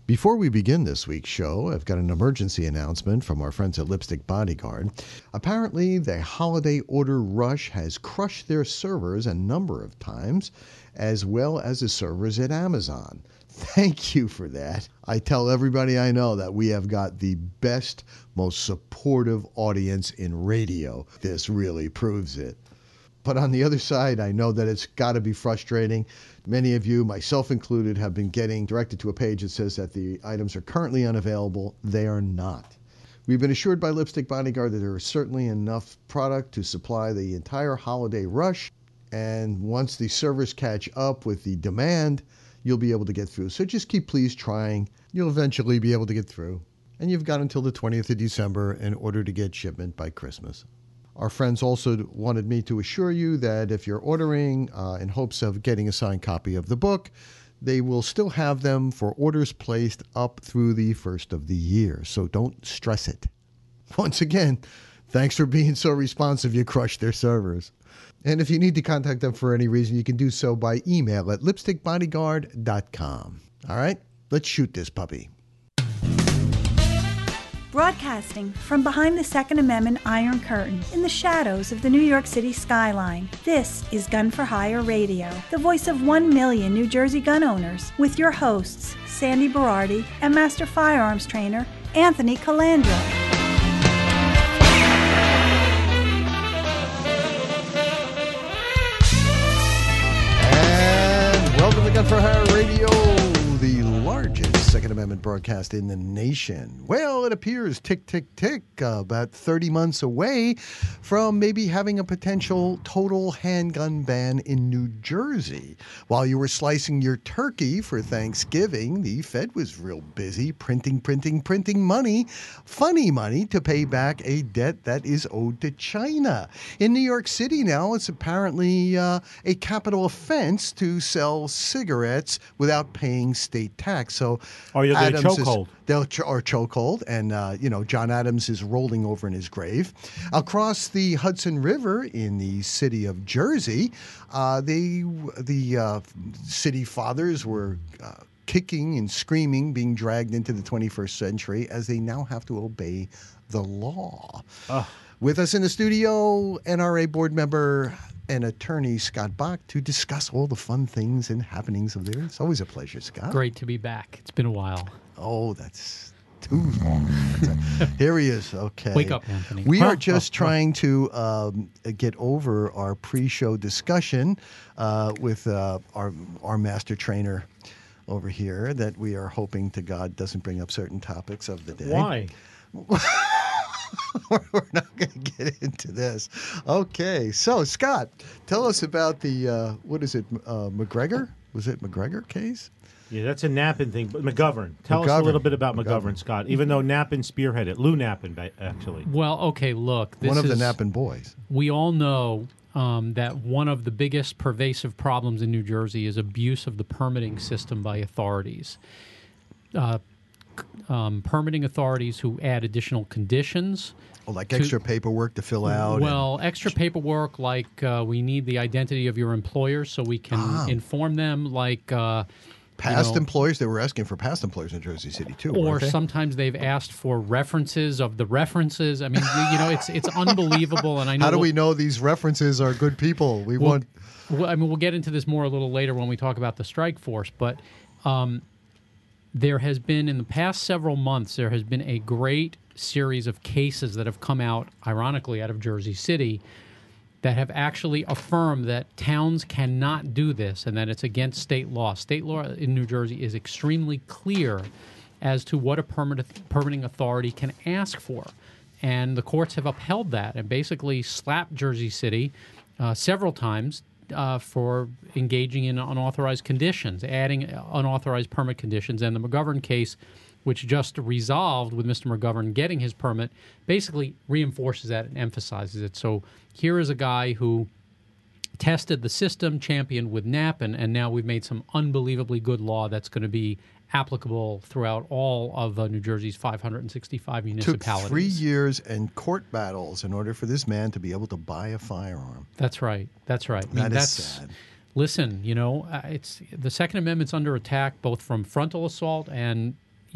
Before we begin this week's show, I've got an emergency announcement from our friends at Lipstick Bodyguard. Apparently, the holiday order rush has crushed their servers a number of times, as well as the servers at Amazon. Thank you for that. I tell everybody I know that we have got the best, most supportive audience in radio. This really proves it. But on the other side, I know that it's got to be frustrating. Many of you, myself included, have been getting directed to a page that says that the items are currently unavailable. They are not. We've been assured by Lipstick Bodyguard that there is certainly enough product to supply the entire holiday rush. And once the servers catch up with the demand, you'll be able to get through. So just please trying. You'll eventually be able to get through. And you've got until the 20th of December in order to get shipment by Christmas. Our friends also wanted me to assure you that if you're ordering in hopes of getting a signed copy of the book, they will still have them for orders placed up through the first of the year. So don't stress it. Once again, thanks for being so responsive. You crushed their servers. And if you need to contact them for any reason, you can do so by email at lipstickbodyguard.com. All right, let's shoot this puppy. Broadcasting from behind the Second Amendment Iron Curtain in the shadows of the New York City skyline, this is Gun for Hire Radio, the voice of 1 million New Jersey gun owners, with your hosts, Sandy Berardi and Master Firearms Trainer, Anthony Calandra. And welcome to Gun for Hire Radio, the largest Second Amendment broadcast in the nation. Well, it appears tick, tick, tick, about 30 months away from maybe having a potential total handgun ban in New Jersey. While you were slicing your turkey for Thanksgiving, the Fed was real busy printing money, funny money, to pay back a debt that is owed to China. In New York City now, it's apparently a capital offense to sell cigarettes without paying state tax. So or you'll get a chokehold. Or chokehold, and John Adams is rolling over in his grave. Across the Hudson River in the city of Jersey, the city fathers were kicking and screaming, being dragged into the 21st century as they now have to obey the law. With us in the studio, NRA board member and attorney Scott Bach to discuss all the fun things and happenings of there. It's always a pleasure, Scott. Great to be back. It's been a while. Oh, that's too long. Here he is. Okay. Wake up, Anthony. We are just trying to get over our pre-show discussion with our master trainer over here that we are hoping to God doesn't bring up certain topics of the day. Why? We're not going to get into this. Okay. So, Scott, tell us about the, what is it, McGregor? Was it McGregor case? Yeah, that's a Knappen thing. But McGovern. Tell us a little bit about McGovern, Scott, even though Knappen spearheaded. Lou Knappen, actually. Well, okay, look. This one of the Knappen boys. We all know that one of the biggest pervasive problems in New Jersey is abuse of the permitting system by authorities. Permitting authorities who add additional conditions. Like extra paperwork to fill out? Well, extra paperwork like we need the identity of your employer so we can inform them, like... Past employers, they were asking for past employers in Jersey City, too. Or sometimes they've asked for references of the references. I mean, it's unbelievable. And I know how do we know these references are good people? We'll get into this more a little later when we talk about the strike force. But there has been, in the past several months, there has been a great series of cases that have come out, ironically, out of Jersey City that have actually affirmed that towns cannot do this and that it's against state law. State law in New Jersey is extremely clear as to what a permitting authority can ask for. And the courts have upheld that and basically slapped Jersey City several times for engaging in unauthorized conditions, adding unauthorized permit conditions. And the McGovern case, which just resolved with Mr. McGovern getting his permit, basically reinforces that and emphasizes it. So here is a guy who tested the system, championed with Knappen, and now we've made some unbelievably good law that's going to be applicable throughout all of New Jersey's 565 municipalities. Took 3 years and court battles in order for this man to be able to buy a firearm. That's right. That's right. That's sad. Listen, it's the Second Amendment's under attack both from frontal assault and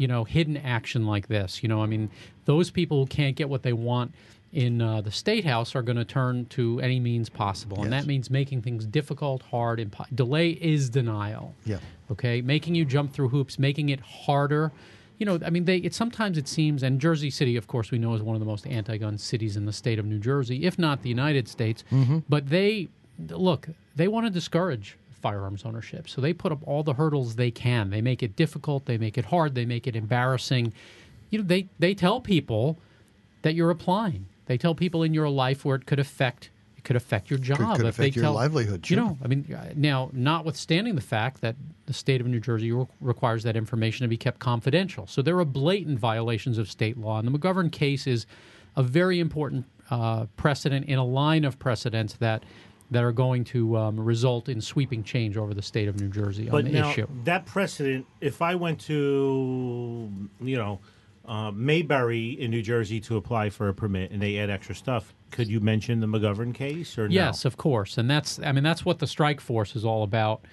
hidden action like this. I mean, those people who can't get what they want in the State House are going to turn to any means possible. Yes. And that means making things difficult, hard. Delay is denial. Yeah. Okay? Making you jump through hoops, making it harder. I mean, sometimes it seems, and Jersey City, of course, we know is one of the most anti-gun cities in the state of New Jersey, if not the United States. Mm-hmm. But they want to discourage firearms ownership. So they put up all the hurdles they can. They make it difficult. They make it hard. They make it embarrassing. They tell people that you're applying. They tell people in your life where it could affect your job. Could affect your livelihood. Sure. I mean, now, notwithstanding the fact that the state of New Jersey requires that information to be kept confidential. So there are blatant violations of state law. And the McGovern case is a very important precedent in a line of precedents that are going to result in sweeping change over the state of New Jersey on the issue. That precedent, if I went to, Mayberry in New Jersey to apply for a permit and they add extra stuff, could you mention the McGovern case or no? Yes, of course. And that's what the strike force is all about.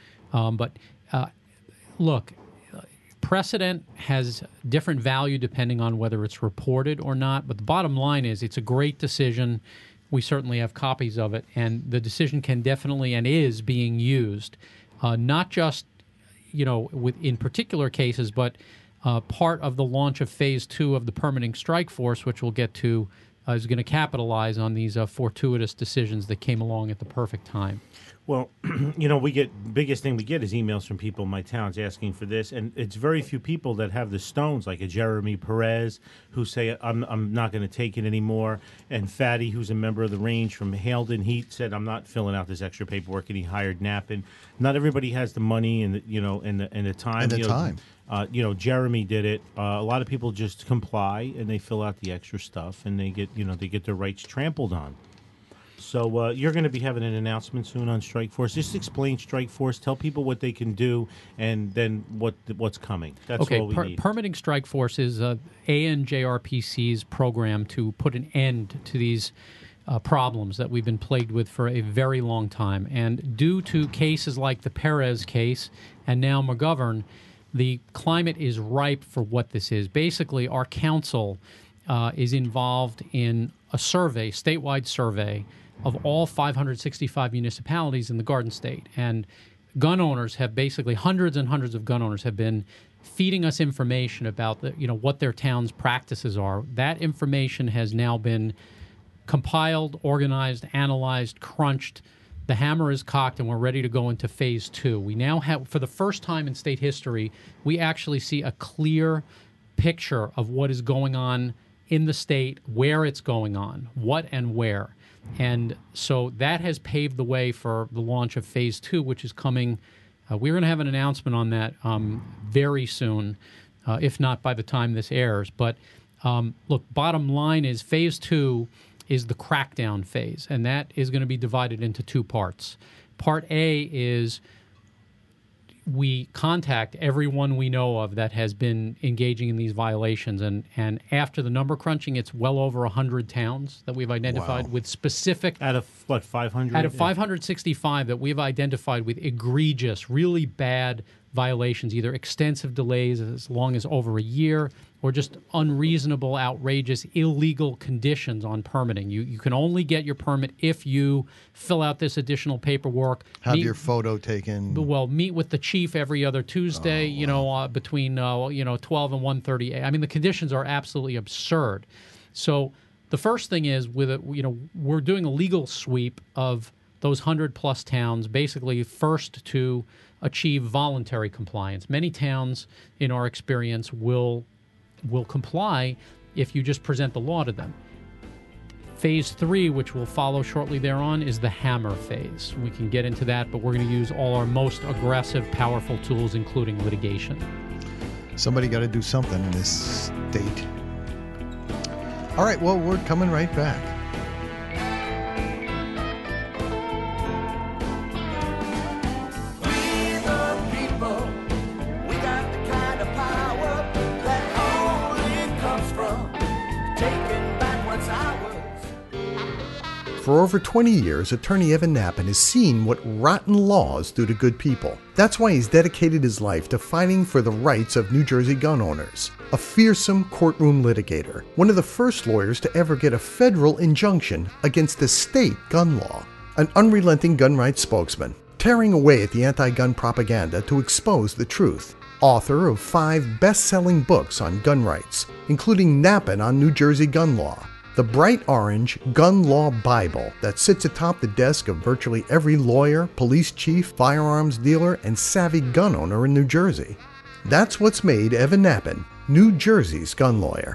Look, precedent has different value depending on whether it's reported or not. But the bottom line is it's a great decision. We certainly have copies of it. And the decision can definitely and is being used, not just, in particular cases, but part of the launch of Phase 2 of the permitting strike force, which we'll get to, is going to capitalize on these fortuitous decisions that came along at the perfect time. Well, biggest thing we get is emails from people in my towns asking for this, and it's very few people that have the stones, like a Jeremy Perez, who say, I'm not going to take it anymore, and Fatty, who's a member of the range from Halden, he said, I'm not filling out this extra paperwork, and he hired Knappen. Not everybody has the money and the time. Jeremy did it. A lot of people just comply and they fill out the extra stuff, and they get their rights trampled on. So you're going to be having an announcement soon on Strike Force. Just explain Strike Force. Tell people what they can do, and then what's coming. That's all we need. Permitting Strike Force is ANJRPC's program to put an end to these problems that we've been plagued with for a very long time. And due to cases like the Perez case and now McGovern, the climate is ripe for what this is. Basically, our council is involved in a survey, statewide survey, of all 565 municipalities in the Garden State. And gun owners have basically, hundreds and hundreds of gun owners have been feeding us information about what their town's practices are. That information has now been compiled, organized, analyzed, crunched. The hammer is cocked, and we're ready to go into Phase 2. We now have, for the first time in state history, we actually see a clear picture of what is going on in the state, where it's going on, what and where. And so that has paved the way for the launch of Phase 2, which is coming. We're going to have an announcement on that very soon, if not by the time this airs. But look, bottom line is Phase 2 is the crackdown phase, and that is going to be divided into two parts. Part A is we contact everyone we know of that has been engaging in these violations, and after the number crunching, it's well over 100 towns that we've identified with specific... Out of, 500? Out of 565 that we've identified with egregious, really bad violations, either extensive delays as long as over a year or just unreasonable, outrageous, illegal conditions on permitting. You can only get your permit if you fill out this additional paperwork. Have your photo taken. Well, meet with the chief every other Tuesday, between 12 and 1:30. I mean, the conditions are absolutely absurd. So the first thing is, we're doing a legal sweep of those 100-plus towns, basically first to achieve voluntary compliance. Many towns, in our experience, will comply if you just present the law to them. Phase 3, which will follow shortly thereon, is the hammer phase. We can get into that, but we're going to use all our most aggressive, powerful tools, including litigation. Somebody got to do something in this state. All right, well, we're coming right back. For over 20 years, attorney Evan Knappen has seen what rotten laws do to good people. That's why he's dedicated his life to fighting for the rights of New Jersey gun owners. a fearsome courtroom litigator, one of the first lawyers to ever get a federal injunction against a state gun law, an unrelenting gun rights spokesman, tearing away at the anti-gun propaganda to expose the truth, author of 5 best-selling books on gun rights, including Nappin' on New Jersey gun law, the bright orange Gun Law Bible that sits atop the desk of virtually every lawyer, police chief, firearms dealer, and savvy gun owner in New Jersey. That's what's made Evan Nappin New Jersey's gun lawyer.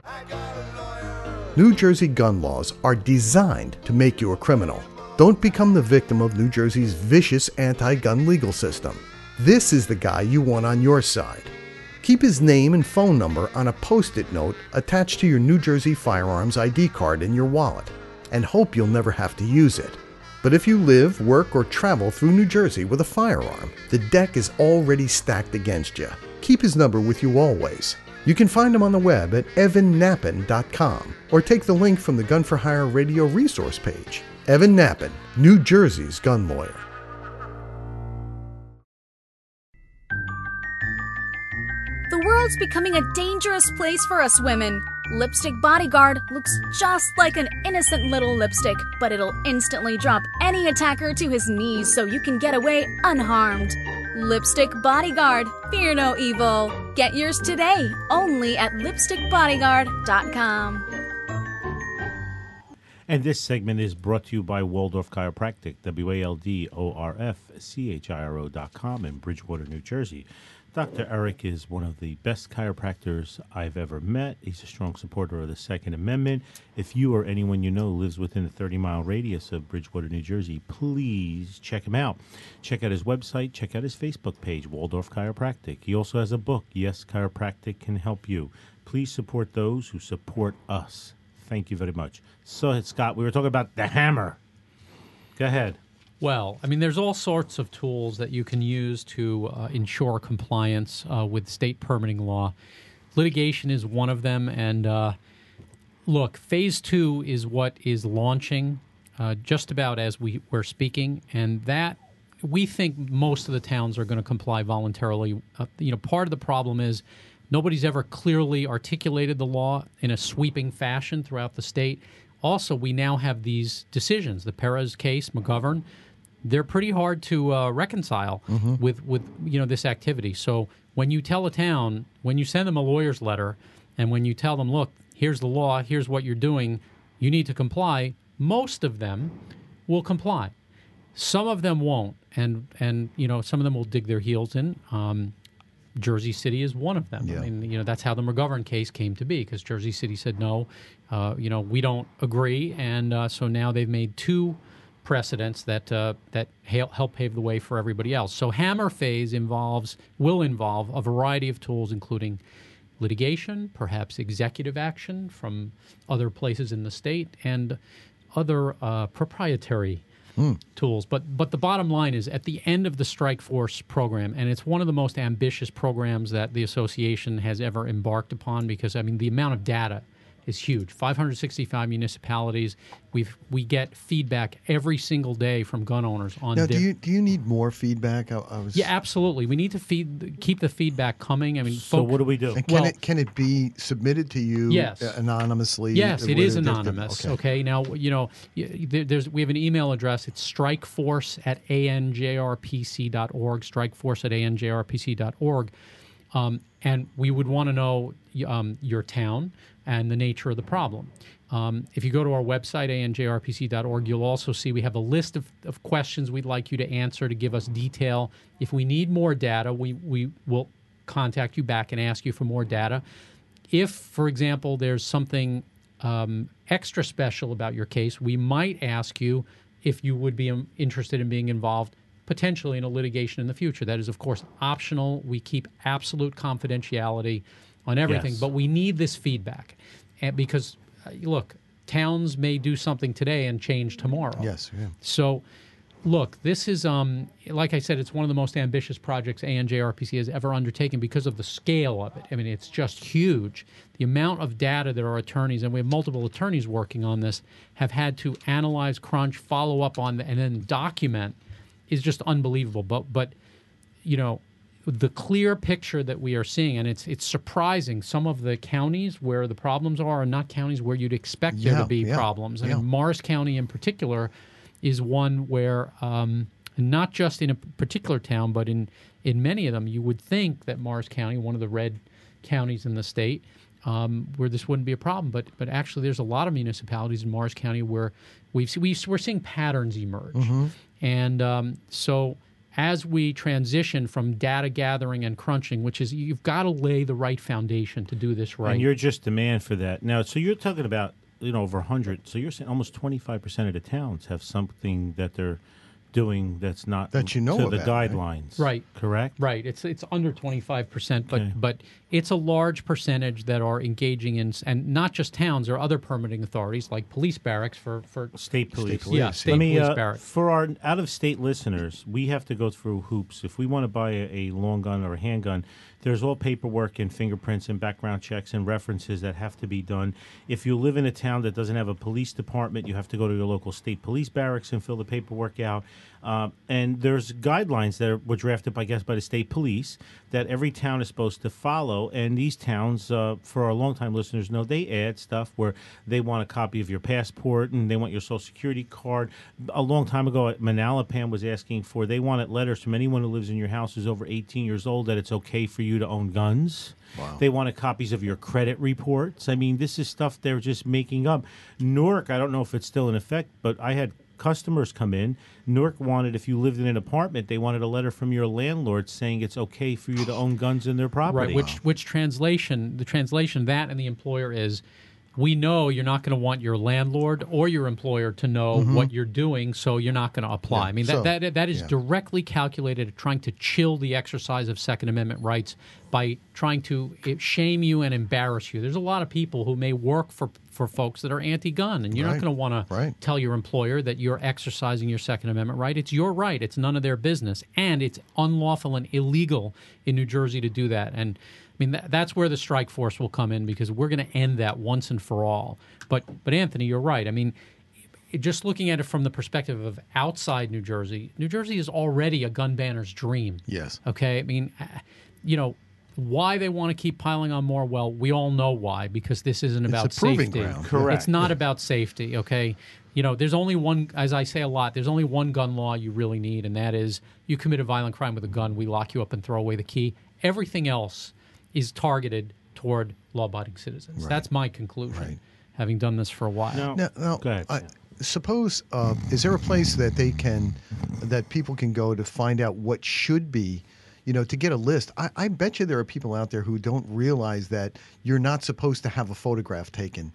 New Jersey gun laws are designed to make you a criminal. Don't become the victim of New Jersey's vicious anti-gun legal system. This is the guy you want on your side. Keep his name and phone number on a Post-it note attached to your New Jersey firearms ID card in your wallet, and hope you'll never have to use it. But if you live, work, or travel through New Jersey with a firearm, the deck is already stacked against you. Keep his number with you always. You can find him on the web at evannappin.com, or take the link from the Gun for Hire radio resource page. Evan Nappin, New Jersey's gun lawyer. The world's becoming a dangerous place for us women. Lipstick Bodyguard looks just like an innocent little lipstick, but it'll instantly drop any attacker to his knees so you can get away unharmed. Lipstick Bodyguard, fear no evil. Get yours today, only at lipstickbodyguard.com. And this segment is brought to you by Waldorf Chiropractic, WALDORFCHIRO.com in Bridgewater, New Jersey. Dr. Eric is one of the best chiropractors I've ever met. He's a strong supporter of the Second Amendment. If you or anyone you know lives within a 30-mile radius of Bridgewater, New Jersey, please check him out. Check out his website. Check out his Facebook page, Waldorf Chiropractic. He also has a book, Yes, Chiropractic Can Help You. Please support those who support us. Thank you very much. So, Scott, we were talking about the hammer. Go ahead. Well, I mean, there's all sorts of tools that you can use to ensure compliance with state permitting law. Litigation is one of them. And look, Phase 2 is what is launching just about as we're speaking. And that, we think most of the towns are going to comply voluntarily. Part of the problem is nobody's ever clearly articulated the law in a sweeping fashion throughout the state. Also, we now have these decisions, the Perez case, McGovern. They're pretty hard to reconcile with this activity. So when you tell a town, when you send them a lawyer's letter, and when you tell them, look, here's the law, here's what you're doing, you need to comply, most of them will comply. Some of them won't, and some of them will dig their heels in. Jersey City is one of them. Yeah. I mean, that's how the McGovern case came to be, because Jersey City said, no, we don't agree, and so now they've made 2 precedents that help pave the way for everybody else. So Hammer Phase will involve a variety of tools, including litigation, perhaps executive action from other places in the state, and other proprietary tools. But the bottom line is, at the end of the Strike Force program, and it's one of the most ambitious programs that the association has ever embarked upon, because, I mean, the amount of data is huge. 565 municipalities. We get feedback every single day from gun owners on. Now, do you need more feedback? Yeah, absolutely. We need to keep the feedback coming. I mean, so what do we do? And can it be submitted to you? Yes. Anonymously? Yes, it is anonymous. Okay. Now, we have an email address. It's strikeforce@anjrpc.org. Strikeforce@anjrpc.org. And we would want to know your town and the nature of the problem. If you go to our website, anjrpc.org, you'll also see we have a list of questions we'd like you to answer to give us detail. If we need more data, we will contact you back and ask you for more data. If, for example, there's something extra special about your case, we might ask you if you would be interested in being involved potentially in a litigation in the future. That is, of course, optional. We keep absolute confidentiality on everything, but we need this feedback. And because, look, towns may do something today and change tomorrow. Yes. Yeah. So, look, this is, like I said, it's one of the most ambitious projects ANJRPC has ever undertaken because of the scale of it. I mean, it's just huge. The amount of data that our attorneys, and we have multiple attorneys working on this, have had to analyze, crunch, follow up on, and then document is just unbelievable. But the clear picture that we are seeing, and it's surprising. Some of the counties where the problems are not counties where you'd expect there to be problems. I mean, Morris County in particular is one where not just in a particular town, but in many of them, you would think that Morris County, one of the red counties in the state, where this wouldn't be a problem. But actually, there's a lot of municipalities in Morris County where we're seeing patterns emerge. And so as we transition from data gathering and crunching, which is you've got to lay the right foundation to do this right. And you're just demand for that. Now, so you're talking about, over 100. So you're saying almost 25% of the towns have something that they're doing that's not that to about, the guidelines. Right. Correct? Right. It's under 25%, but it's a large percentage that are engaging in, and not just towns, there are other permitting authorities like police barracks for state police. Yeah, state police barracks. For our out-of-state listeners, we have to go through hoops. If we want to buy a long gun or a handgun, there's all paperwork and fingerprints and background checks and references that have to be done. If you live in a town that doesn't have a police department, you have to go to your local state police barracks and fill the paperwork out. And there's guidelines that were drafted, by the state police that every town is supposed to follow. And these towns, for our longtime listeners, know they add stuff where they want a copy of your passport and they want your Social Security card. A long time ago, Manalapan was asking for, they wanted letters from anyone who lives in your house who's over 18 years old that it's okay for you to own guns. Wow. They wanted copies of your credit reports. I mean, this is stuff they're just making up. Newark, I don't know if it's still in effect, but I had customers come in. Newark wanted, if you lived in an apartment, they wanted a letter from your landlord saying it's okay for you to own guns in their property. Right, which translation, that and the employer is, we know you're not going to want your landlord or your employer to know what you're doing, so you're not going to apply. Yeah. I mean, that is directly calculated at trying to chill the exercise of Second Amendment rights by trying to shame you and embarrass you. There's a lot of people who may work for folks that are anti-gun, and you're not going to want to tell your employer that you're exercising your Second Amendment right. It's your right. It's none of their business, and it's unlawful and illegal in New Jersey to do that. And I mean, that's where the strike force will come in, because we're going to end that once and for all. But Anthony, you're right. I mean, just looking at it from the perspective of outside New Jersey is already a gun banner's dream. Yes. Okay? I mean, why they want to keep piling on more, well, we all know why, because this isn't about safety. Ground. Correct. It's not about safety, okay? There's only one, as I say a lot, there's only one gun law you really need, and that is you commit a violent crime with a gun, we lock you up and throw away the key. Everything else is targeted toward law-abiding citizens. Right. That's my conclusion, having done this for a while. Now, go ahead. Suppose, is there a place that people can go to find out what should be, to get a list? I bet you there are people out there who don't realize that you're not supposed to have a photograph taken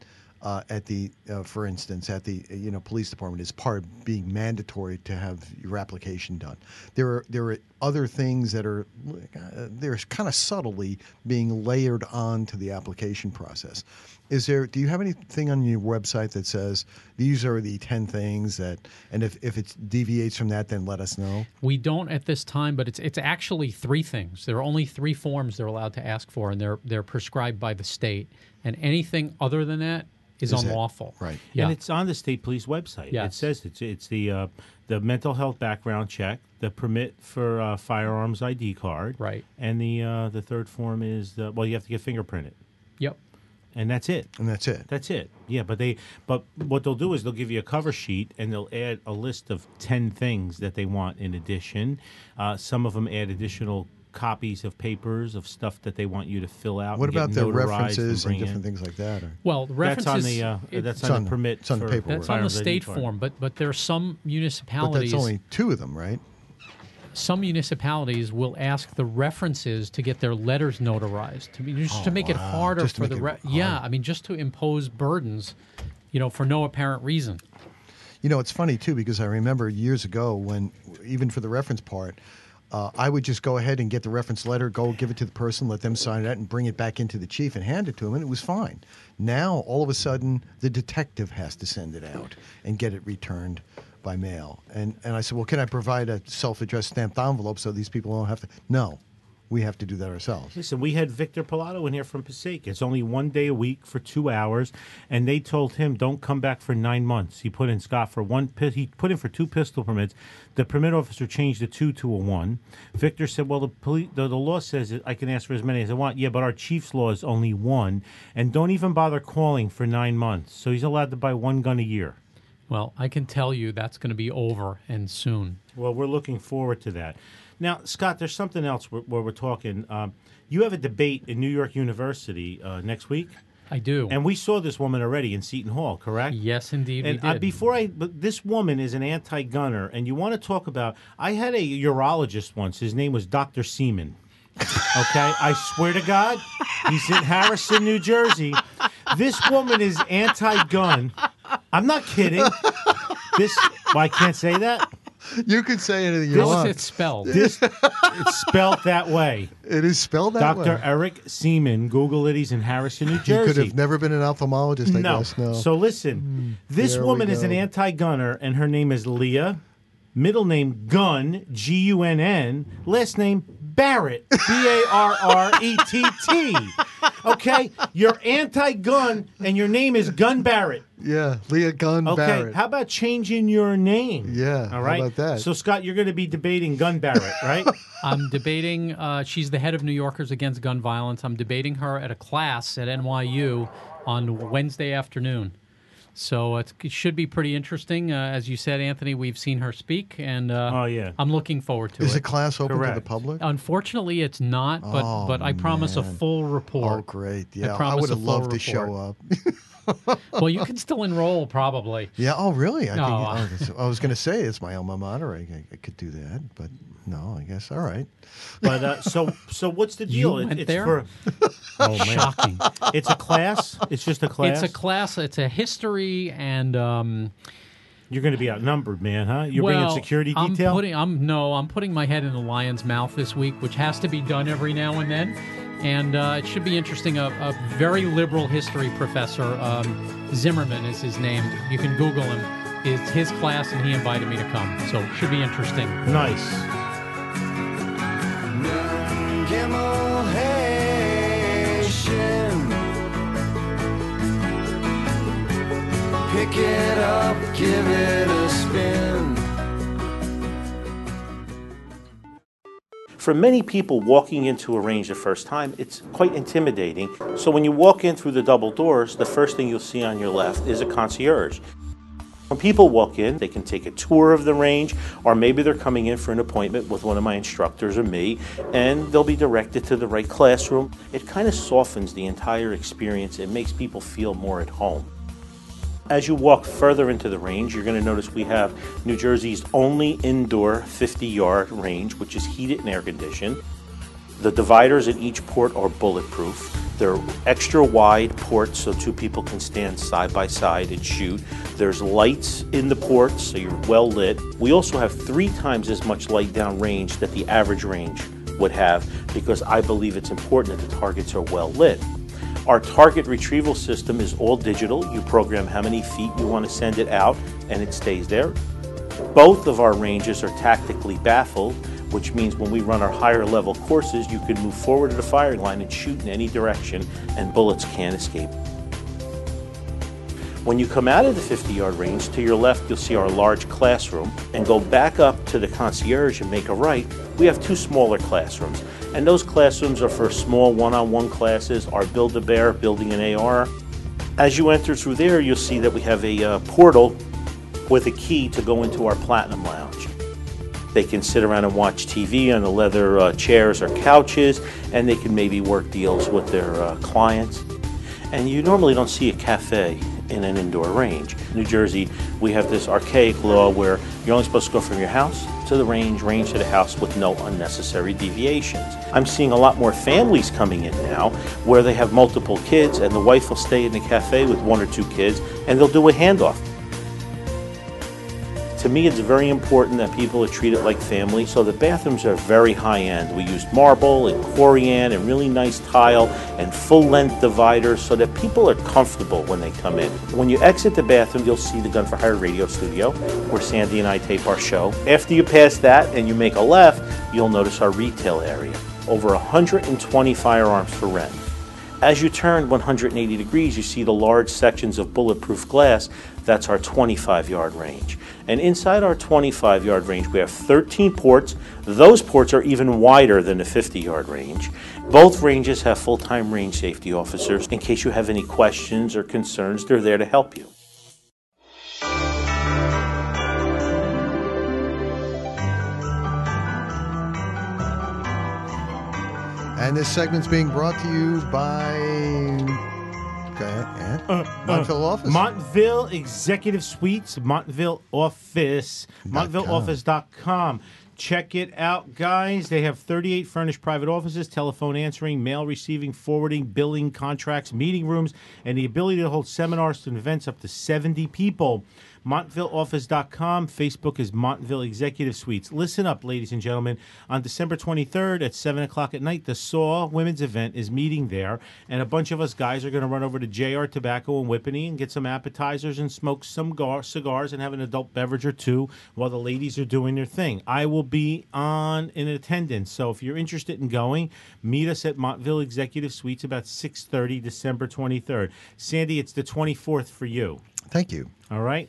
for instance, at the police department as part of being mandatory to have your application done. There are other things that are they're kind of subtly being layered onto the application process. Do you have anything on your website that says these are the 10 things that, and if it deviates from that, then let us know? We don't at this time, but it's actually 3 things. There are only 3 forms they're allowed to ask for, and they're prescribed by the state. And anything other than that is unlawful. Right. Yeah. And it's on the state police website. Yes. It says it's the mental health background check, the permit for firearms ID card, Right. and the third form is you have to get fingerprinted, Yep. and that's it. And that's it. That's it. Yeah, but what they'll do is they'll give you a cover sheet and they'll add a list of 10 things that they want in addition. Some of them add additional copies of papers of stuff that they want you to fill out. What about the references and bring different in. things like that? Well, the references. That's on the permit. It's on the for paperwork. That's on the firearms ID state card. form, but there are some But municipalities. that's only 2 of them, right? Some municipalities will ask the references to get their letters notarized to make it harder Just to for make the it yeah. I mean, just to impose burdens, for no apparent reason. It's funny too, because I remember years ago when, even for the reference part, I would just go ahead and get the reference letter, go give it to the person, let them sign it, and bring it back into the chief and hand it to him, and it was fine. Now, all of a sudden, the detective has to send it out and get it returned by mail. And I said, well, can I provide a self-addressed stamped envelope so these people don't have to? No. we have to do that ourselves. Listen, we had Victor Pilato in here from Passaic. It's only 1 day a week for 2 hours, and they told him don't come back for 9 months. He put in Scott for he put in for 2 pistol permits. The permit officer changed the 2 to a 1. Victor said, "Well, the law says that I can ask for as many as I want." Yeah, but our chief's law is only 1, and don't even bother calling for 9 months. So he's allowed to buy 1 gun a year. Well, I can tell you that's going to be over and soon. Well, we're looking forward to that. Now, Scott, there's something else where we're talking. You have a debate in New York University next week. I do. And we saw this woman already in Seton Hall, correct? Yes, indeed, and we did. But this woman is an anti-gunner, and you want to talk about, I had a urologist once. His name was Dr. Seaman. Okay? I swear to God, he's in Harrison, New Jersey. This woman is anti-gun. I'm not kidding. I can't say that? You can say anything you want. It's spelled. It's spelled that way. It is spelled that way. Dr. Eric Seaman. Google it. He's in Harrison, New He Jersey. could have never been an ophthalmologist, I guess. No. So listen, this There woman we is an go. anti-gunner, and her name is Leah. Middle name Gunn, Gunn. Last name Barrett, Barrett. Okay, you're anti-gun, and your name is Gun Barrett. Yeah, Leah Gunn Okay, Barrett. how about changing your name? Yeah, all right. how about that? So Scott, you're going to be debating Gun Barrett, right? I'm debating, she's the head of New Yorkers Against Gun Violence. I'm debating her at a class at NYU on Wednesday afternoon. So it should be pretty interesting. As you said, Anthony, we've seen her speak, and I'm looking forward to it. Is the class open to the Correct. public? Unfortunately, it's not, but I promise a man. full report. Oh, great. Yeah, I promise would have a full loved to show report. up. Well, you can still enroll, probably. Yeah, oh, really? No, I was going to say it's my alma mater. I could do that, but no, I guess. All right. But so what's the You deal? went It's there? for oh man, Shocking. it's a class. It's just a class. It's a class. It's a history and. You're going to be outnumbered, man, huh? You're bringing security detail. I'm putting my head in the lion's mouth this week, which has to be done every now and then, and it should be interesting. A very liberal history professor, Zimmerman is his name. You can Google him. It's his class, and he invited me to come, so it should be interesting. Nice. Pick it up, give it a spin. For many people walking into a range the first time, it's quite intimidating. So when you walk in through the double doors, the first thing you'll see on your left is a concierge. When people walk in, they can take a tour of the range, or maybe they're coming in for an appointment with one of my instructors or me, and they'll be directed to the right classroom. It kind of softens the entire experience. It makes people feel more at home. As you walk further into the range, you're going to notice we have New Jersey's only indoor 50-yard range, which is heated and air conditioned. The dividers at each port are bulletproof. They're extra wide ports so 2 people can stand side by side and shoot. There's lights in the ports, so you're well lit. We also have 3 times as much light down range that the average range would have, because I believe it's important that the targets are well lit. Our target retrieval system is all digital. You program how many feet you want to send it out, and it stays there. Both of our ranges are tactically baffled, which means when we run our higher level courses, you can move forward to the firing line and shoot in any direction, and bullets can't escape. When you come out of the 50-yard range, to your left you'll see our large classroom, and go back up to the concierge and make a right. We have 2 smaller classrooms, and those classrooms are for small one-on-one classes, our Build-A-Bear, building an AR. As you enter through there, you'll see that we have a portal with a key to go into our Platinum Lounge. They can sit around and watch TV on the leather chairs or couches, and they can maybe work deals with their clients. And you normally don't see a cafe in an indoor range. In New Jersey, we have this archaic law where you're only supposed to go from your house to the range to the house with no unnecessary deviations. I'm seeing a lot more families coming in now where they have multiple kids, and the wife will stay in the cafe with 1 or 2 kids, and they'll do a handoff. To me, it's very important that people are treated like family, so the bathrooms are very high-end. We use marble and corian and really nice tile and full-length dividers so that people are comfortable when they come in. When you exit the bathroom, you'll see the Gun for Hire radio studio where Sandy and I tape our show. After you pass that and you make a left, you'll notice our retail area. over 120 firearms for rent. As you turn 180 degrees, you see the large sections of bulletproof glass. That's our 25-yard range. And inside our 25-yard range, we have 13 ports. Those ports are even wider than the 50-yard range. Both ranges have full-time range safety officers. In case you have any questions or concerns, they're there to help you. And this segment's being brought to you by Montville Office. Montville Executive Suites, Montville Office, MontevilleOffice.com. Check it out, guys. They have 38 furnished private offices, telephone answering, mail receiving, forwarding, billing, contracts, meeting rooms, and the ability to hold seminars and events up to 70 people. MontevilleOffice.com. Facebook is Montville Executive Suites. Listen up, ladies and gentlemen. On December 23rd at 7 o'clock at night, the SAW Women's Event is meeting there, and a bunch of us guys are going to run over to JR Tobacco in Whippany and get some appetizers and smoke some cigars and have an adult beverage or two while the ladies are doing their thing. I will be in attendance, so if you're interested in going, meet us at Montville Executive Suites about 6:30, December 23rd. Sandy, it's the 24th for you. Thank you. All right,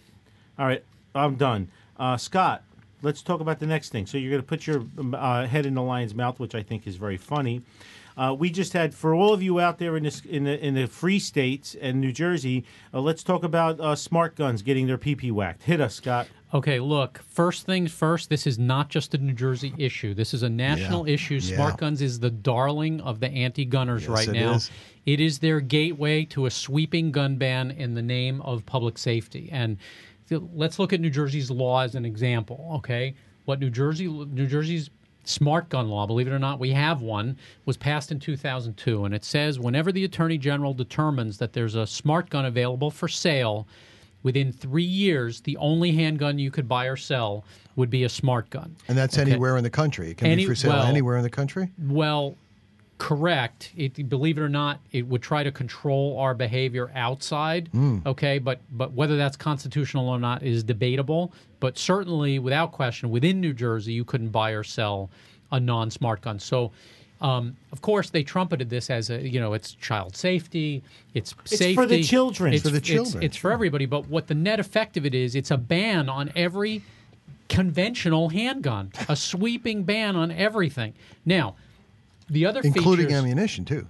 I'm done. Scott, let's talk about the next thing. So you're going to put your head in the lion's mouth, which I think is very funny. We just had, for all of you out there in the free states and New Jersey, let's talk about smart guns getting their pee-pee whacked. Hit us, Scott. Okay, look, first things first, this is not just a New Jersey issue. This is a national issue. Smart guns is the darling of the anti-gunners right now. It is their gateway to a sweeping gun ban in the name of public safety. And let's look at New Jersey's law as an example, okay? What New Jersey's smart gun law, believe it or not, we have one, was passed in 2002. And it says whenever the Attorney General determines that there's a smart gun available for sale, within 3 years, the only handgun you could buy or sell would be a smart gun. And that's anywhere in the country. It can be for sale anywhere in the country? Well, correct. Believe it or not, it would try to control our behavior outside. Okay, but whether that's constitutional or not is debatable. But certainly, without question, within New Jersey, you couldn't buy or sell a non-smart gun. So, of course, they trumpeted this as it's child safety, it's safety. It's for the children. It's for the children. It's for everybody. But what the net effect of it is, it's a ban on every conventional handgun, a sweeping ban on everything. Now, the other including features, ammunition, too.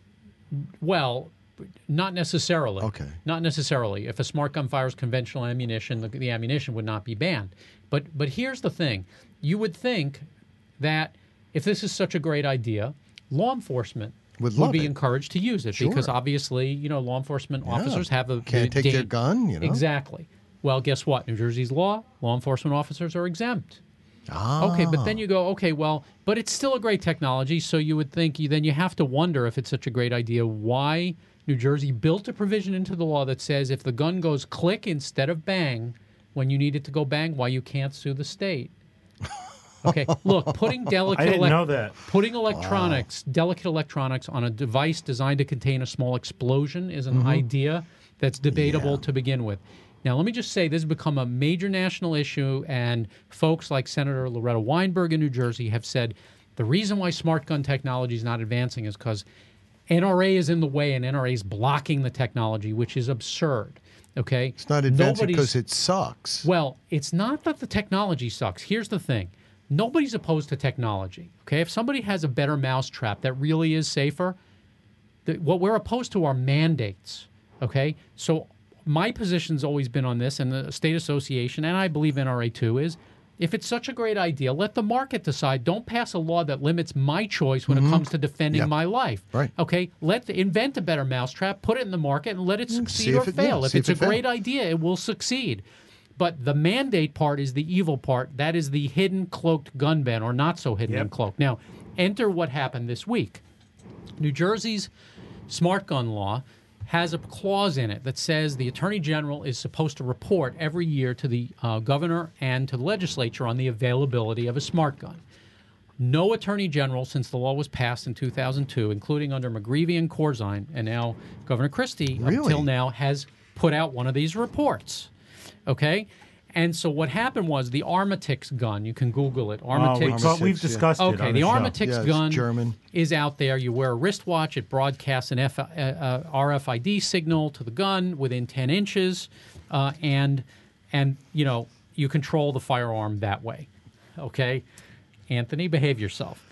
Well, not necessarily. Okay. Not necessarily. If a smart gun fires conventional ammunition, the ammunition would not be banned. But here's the thing. You would think that if this is such a great idea, law enforcement would be encouraged to use it because obviously, law enforcement officers have a can't take their gun, Exactly. Well, guess what? New Jersey's law enforcement officers are exempt. Ah. Okay, but then you go, okay, well, but it's still a great technology, so you would think then you have to wonder if it's such a great idea why New Jersey built a provision into the law that says if the gun goes click instead of bang when you need it to go bang, why you can't sue the state. Okay, look, putting delicate delicate electronics on a device designed to contain a small explosion is an idea that's debatable to begin with. Now, let me just say this has become a major national issue, and folks like Senator Loretta Weinberg in New Jersey have said the reason why smart gun technology is not advancing is because NRA is in the way and NRA is blocking the technology, which is absurd. Okay? It's not advancing because it sucks. Well, it's not that the technology sucks. Here's the thing. Nobody's opposed to technology. Okay? If somebody has a better mousetrap that really is safer, what we're opposed to are mandates. Okay? So my position's always been on this, and the state association, and I believe NRA too, is if it's such a great idea, let the market decide. Don't pass a law that limits my choice when it comes to defending my life. Right. Okay? Invent a better mousetrap, put it in the market, and let it succeed or fail. If it's a great idea, it will succeed. But the mandate part is the evil part. That is the hidden, cloaked gun ban, or not so hidden and cloaked. Now, enter what happened this week. New Jersey's smart gun law has a clause in it that says the Attorney General is supposed to report every year to the governor and to the legislature on the availability of a smart gun. No Attorney General since the law was passed in 2002, including under McGreevey and Corzine, and now Governor Christie, up till now, has put out one of these reports. Okay? And so what happened was the Armatix gun, you can Google it, Oh, Armatix. we've discussed it. Okay, on the show. Armatix Yeah, it's gun German. is out there. You wear a wristwatch. It broadcasts an RFID signal to the gun within 10 inches, and you know you control the firearm that way. Okay, Anthony, behave yourself.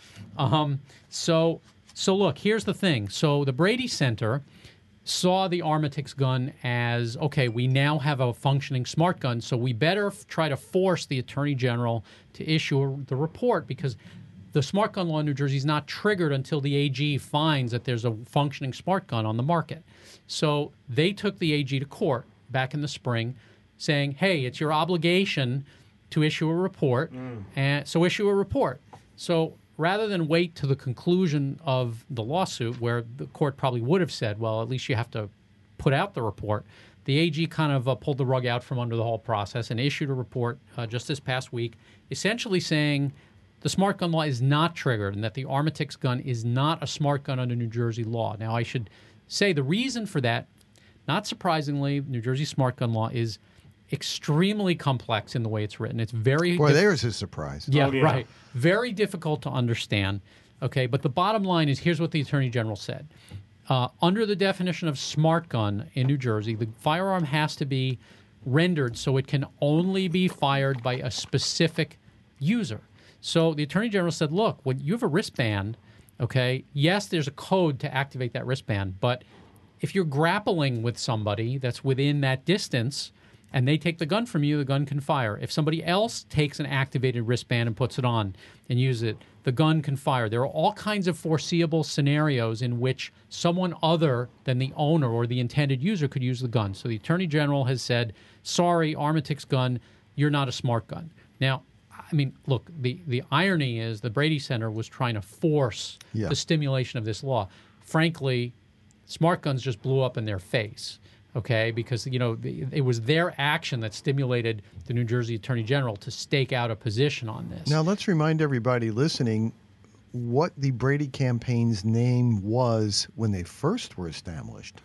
So look, here's the thing. So the Brady Center saw the Armatix gun as, okay, we now have a functioning smart gun, so we better try to force the Attorney General to issue the report, because the smart gun law in New Jersey is not triggered until the AG finds that there's a functioning smart gun on the market. So they took the AG to court back in the spring saying, hey, it's your obligation to issue a report, and so issue a report. So rather than wait to the conclusion of the lawsuit, where the court probably would have said, well, at least you have to put out the report, the AG kind of pulled the rug out from under the whole process and issued a report just this past week, essentially saying the smart gun law is not triggered and that the Armatix gun is not a smart gun under New Jersey law. Now, I should say the reason for that, not surprisingly, New Jersey smart gun law is extremely complex in the way it's written. It's very... Boy, there's a surprise. Yeah, yeah. right. Very difficult to understand. Okay, but the bottom line is, here's what the Attorney General said. Under the definition of smart gun in New Jersey, the firearm has to be rendered so it can only be fired by a specific user. So the Attorney General said, look, when you have a wristband, okay, yes, there's a code to activate that wristband, but if you're grappling with somebody that's within that distance and they take the gun from you, the gun can fire. If somebody else takes an activated wristband and puts it on and uses it, the gun can fire. There are all kinds of foreseeable scenarios in which someone other than the owner or the intended user could use the gun. So the Attorney General has said, sorry, Armatix gun, you're not a smart gun. Now, I mean, look, the irony is the Brady Center was trying to force the stimulation of this law. Frankly, smart guns just blew up in their face. Okay, because, you know, it was their action that stimulated the New Jersey Attorney General to stake out a position on this. Now, let's remind everybody listening what the Brady campaign's name was when they first were established.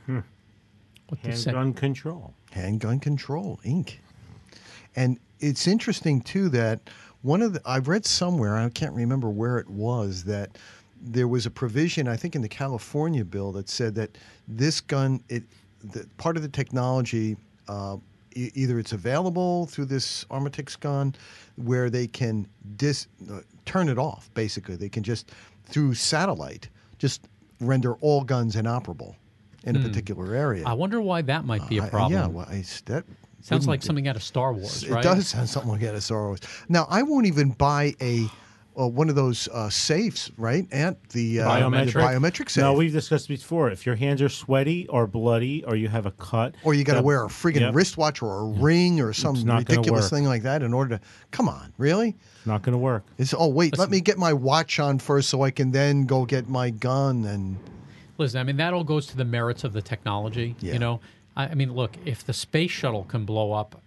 Handgun Control. Handgun Control, Inc. And it's interesting, too, that I've read somewhere, I can't remember where it was, that there was a provision, I think in the California bill, that said that this gun, part of the technology, either it's available through this Armatix gun where they can turn it off, basically. They can just, through satellite, just render all guns inoperable in a particular area. I wonder why that might be a problem. Yeah, well, that sounds like something out of Star Wars, right? It does sound something like out of Star Wars. Now, I won't even buy one of those safes, right? The biometric safe. No, we've discussed before. If your hands are sweaty or bloody or you have a cut. Or you got to wear a friggin' wristwatch or a ring or some ridiculous thing like that in order to... Come on, really? It's not going to work. Let me get my watch on first so I can then go get my gun and... Listen, I mean, that all goes to the merits of the technology. Yeah. You know, I mean, look, if the space shuttle can blow up,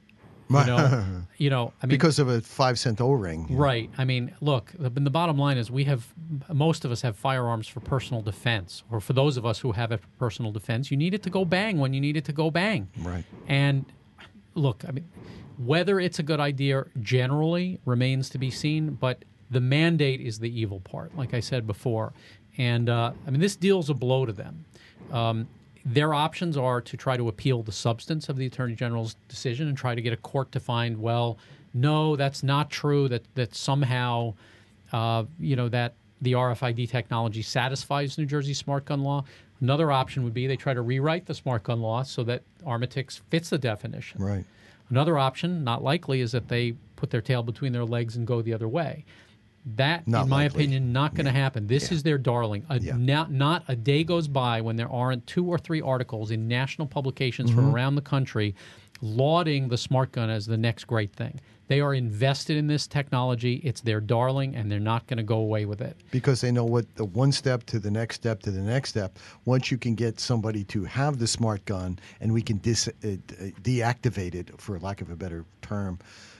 I mean, because of a 5-cent O-ring. Right. I mean, look, the bottom line is most of us have firearms for personal defense, or for those of us who have it for personal defense, you need it to go bang when you need it to go bang. Right. And look, I mean, whether it's a good idea generally remains to be seen, but the mandate is the evil part, like I said before. And, I mean, this deals a blow to them. Their options are to try to appeal the substance of the Attorney General's decision and try to get a court to find, well, no, that's not true, that somehow, that the RFID technology satisfies New Jersey's smart gun law. Another option would be they try to rewrite the smart gun law so that Armatix fits the definition. Right. Another option, not likely, is that they put their tail between their legs and go the other way. That, in my opinion, not going to happen. This is their darling. Not a day goes by when there aren't 2 or 3 articles in national publications from around the country lauding the smart gun as the next great thing. They are invested in this technology. It's their darling, and they're not going to go away with it. Because they know what the one step to the next step to the next step. Once you can get somebody to have the smart gun and we can deactivate it, for lack of a better term,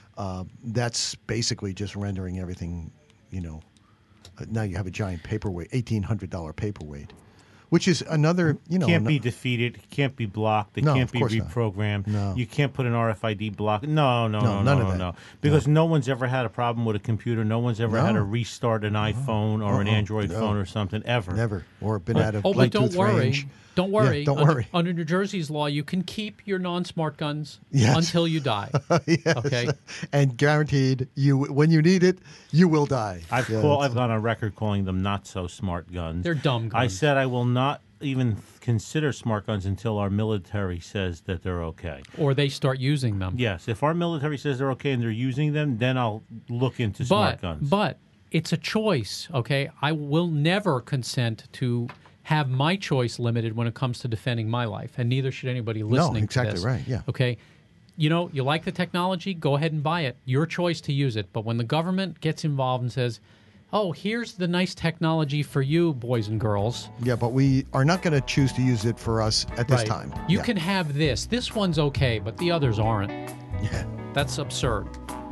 that's basically just rendering everything... now you have a giant paperweight, $1,800 paperweight, which is another, can't be defeated, can't be blocked, it No, can't of be course not. reprogrammed. No. You can't put an RFID block. No, none of that. Because no one's ever had a problem with a computer. No one's ever had to No. restart an iPhone or an Android phone or something ever. Never, or been out of Oh, Bluetooth but don't worry. range. Don't worry. Yeah, don't worry. Under New Jersey's law, you can keep your non-smart guns Yes. until you die. Yes. Okay. And guaranteed, when you need it, you will die. I've Yeah, gone on record calling them not so smart guns. They're dumb guns. I said I will not even consider smart guns until our military says that they're okay. Or they start using them. Yes, if our military says they're okay and they're using them, then I'll look into smart guns. But it's a choice, okay? I will never consent to have my choice limited when it comes to defending my life, and neither should anybody listening exactly to this. right, yeah. Okay? You like the technology, go ahead and buy it. Your choice to use it. But when the government gets involved and says, oh, here's the nice technology for you, boys and girls. Yeah, but we are not going to choose to use it for us at this Right. time. You Yeah. can have this. This one's okay, but the others aren't. Yeah. That's absurd.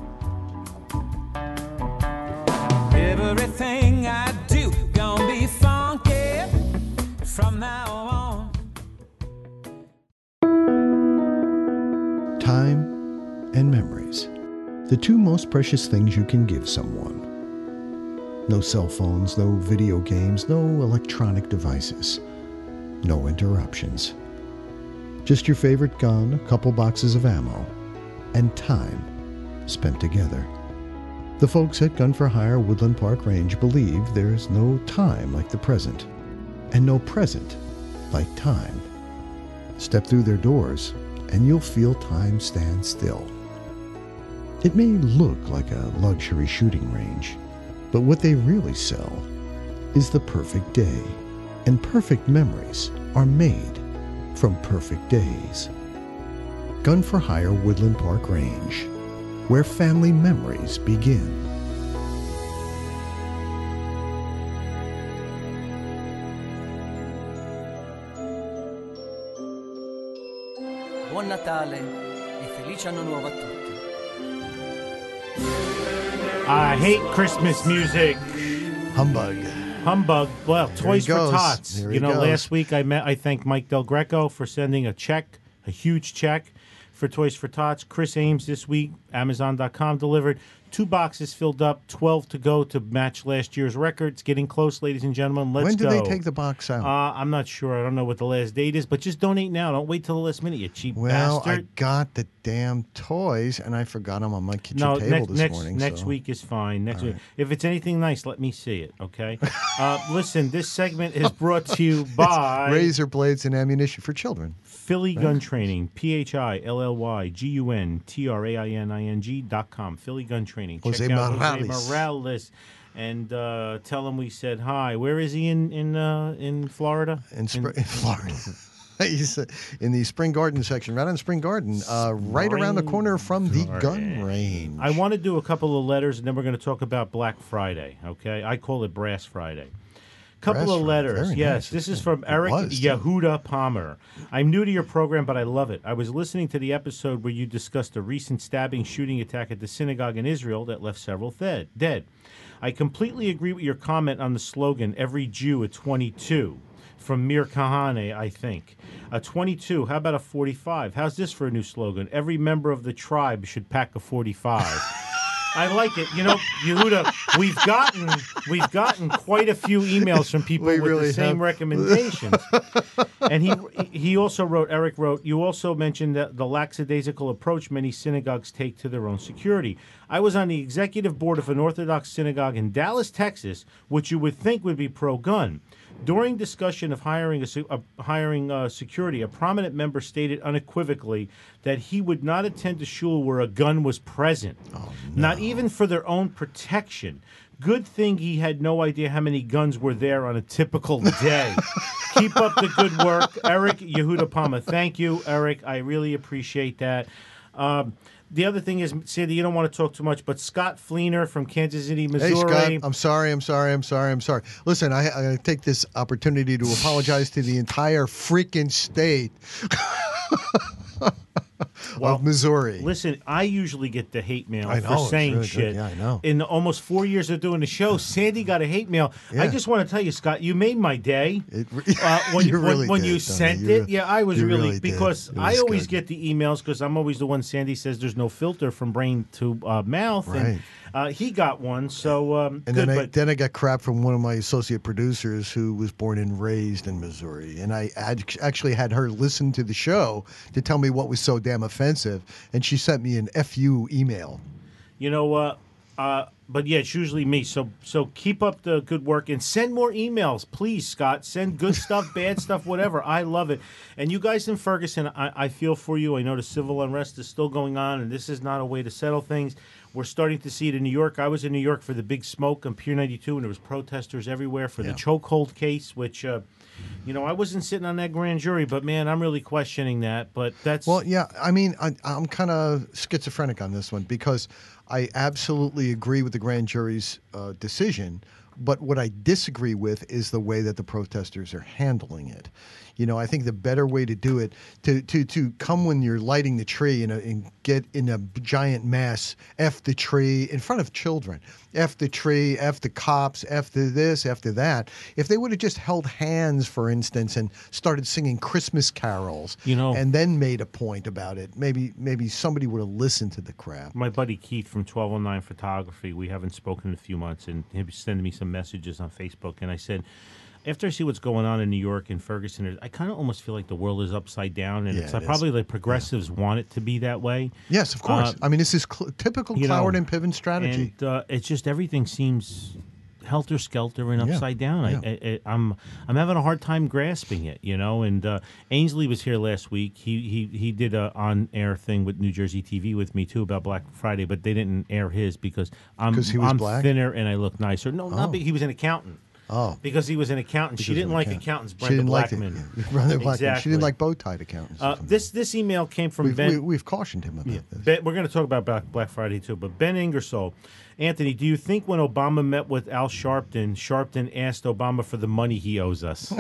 Everything I do gonna be funky from now on. Time and memories. The two most precious things you can give someone. No cell phones, no video games, no electronic devices. No interruptions. Just your favorite gun, a couple boxes of ammo, and time spent together. The folks at Gun for Hire Woodland Park Range believe there's no time like the present, and no present like time. Step through their doors, and you'll feel time stand still. It may look like a luxury shooting range, but what they really sell is the perfect day, and perfect memories are made from perfect days. Gun for Hire Woodland Park Range, where family memories begin. Buon Natale e felice anno nuovo a tutti. I hate Christmas music. Humbug. Humbug. Well, Toys for goes. Tots. There he You know, goes. last week I thanked Mike Del Greco for sending a check, a huge check for Toys for Tots. Chris Ames this week, Amazon.com delivered 2 boxes filled up, 12 to go to match last year's record. It's getting close, ladies and gentlemen. Let's When do go. they take the box out? I'm not sure. I don't know what the last date is, but just donate now. Don't wait till the last minute, you cheap Well, bastard. I got the damn toys, and I forgot them on my kitchen No, table this next morning. next so. week is fine. Next week, if it's anything nice, let me see it. Okay. Listen, this segment is brought to you by Razor blades and ammunition for children. Philly Gun Training. PhillyGuntraining.com. Philly Gun Training. Jose Check out Morales. Jose Morales, and tell him we said hi. Where is he in Florida? In Florida. He's in the Spring Garden section, right on Spring Garden, right around the corner from the gun range. I want to do a couple of letters, and then we're going to talk about Black Friday. Okay, I call it Brass Friday. Couple Brass of Friday, letters. very Yes, nice. this is from It Eric was, too. Yehuda Palmer. I'm new to your program, but I love it. I was listening to the episode where you discussed a recent stabbing shooting attack at the synagogue in Israel that left several dead. I completely agree with your comment on the slogan, every Jew at 22. From Mir Kahane, I think. A 22, how about a 45? How's this for a new slogan? Every member of the tribe should pack a 45. I like it. You know, Yehuda, we've gotten quite a few emails from people We with really the same have. recommendations. And he also wrote, Eric wrote, you also mentioned that the lackadaisical approach many synagogues take to their own security. I was on the executive board of an Orthodox synagogue in Dallas, Texas, which you would think would be pro-gun. During discussion of hiring security, a prominent member stated unequivocally that he would not attend a shul where a gun was present, not even for their own protection. Good thing he had no idea how many guns were there on a typical day. Keep up the good work, Eric Yehuda Palmer. Thank you, Eric. I really appreciate that. The other thing is, Sandy, you don't want to talk too much, but Scott Fleener from Kansas City, Missouri. Hey, Scott, I'm sorry. Listen, I take this opportunity to apologize to the entire freaking state of Missouri. Listen, I usually get the hate mail I know, for it's saying really good. shit. Yeah, I know. In the almost 4 years of doing the show, Sandy got a hate mail. Yeah. I just want to tell you, Scott, you made my day. When You really when did, you Tony. sent You- it. Yeah, I was you really, really did. because It I was always good. get the emails because I'm always the one Sandy says there's no filter from brain to mouth. Right. And he got one, so And good. then I got crap from one of my associate producers who was born and raised in Missouri, and I actually had her listen to the show to tell me what was so damn offensive, and she sent me an FU email. You know, but yeah, it's usually me. So keep up the good work and send more emails, please, Scott. Send good stuff, bad stuff, whatever. I love it. And you guys in Ferguson, I feel for you. I know the civil unrest is still going on, and this is not a way to settle things. We're starting to see it in New York. I was in New York for the big smoke on Pier 92, and there was protesters everywhere for the chokehold case, which, I wasn't sitting on that grand jury, but, man, I'm really questioning that. But that's... Well, yeah, I mean, I'm kind of schizophrenic on this one because I absolutely agree with the grand jury's decision, but what I disagree with is the way that the protesters are handling it. I think the better way to do it, to come when you're lighting the tree and get in a giant mass, F the tree in front of children, F the tree, F the cops, F the this, F the that. If they would have just held hands, for instance, and started singing Christmas carols, and then made a point about it, maybe somebody would have listened to the crap. My buddy Keith from 1209 Photography, we haven't spoken in a few months, and he was sending me some messages on Facebook, and I said, after I see what's going on in New York and Ferguson, I kind of almost feel like the world is upside down, and it's probably like progressives want it to be that way. Yes, of course. I mean, this is typical Cloward and Piven strategy. And it's just everything seems helter-skelter and upside down. I'm having a hard time grasping it, And Ainsley was here last week. He did a on-air thing with New Jersey TV with me, too, about Black Friday, but they didn't air his because I'm black? thinner and I look nicer. No, not because he was an accountant. Oh. Because he was an accountant. She didn't like accountants, She Brenda didn't Blackman. Brenda Blackman. Exactly. She didn't like bow-tied accountants. This email came from Ben. We've cautioned him about this. Ben, we're going to talk about Black Friday, too. But Ben Ingersoll. Anthony, do you think when Obama met with Al Sharpton, Sharpton asked Obama for the money he owes us?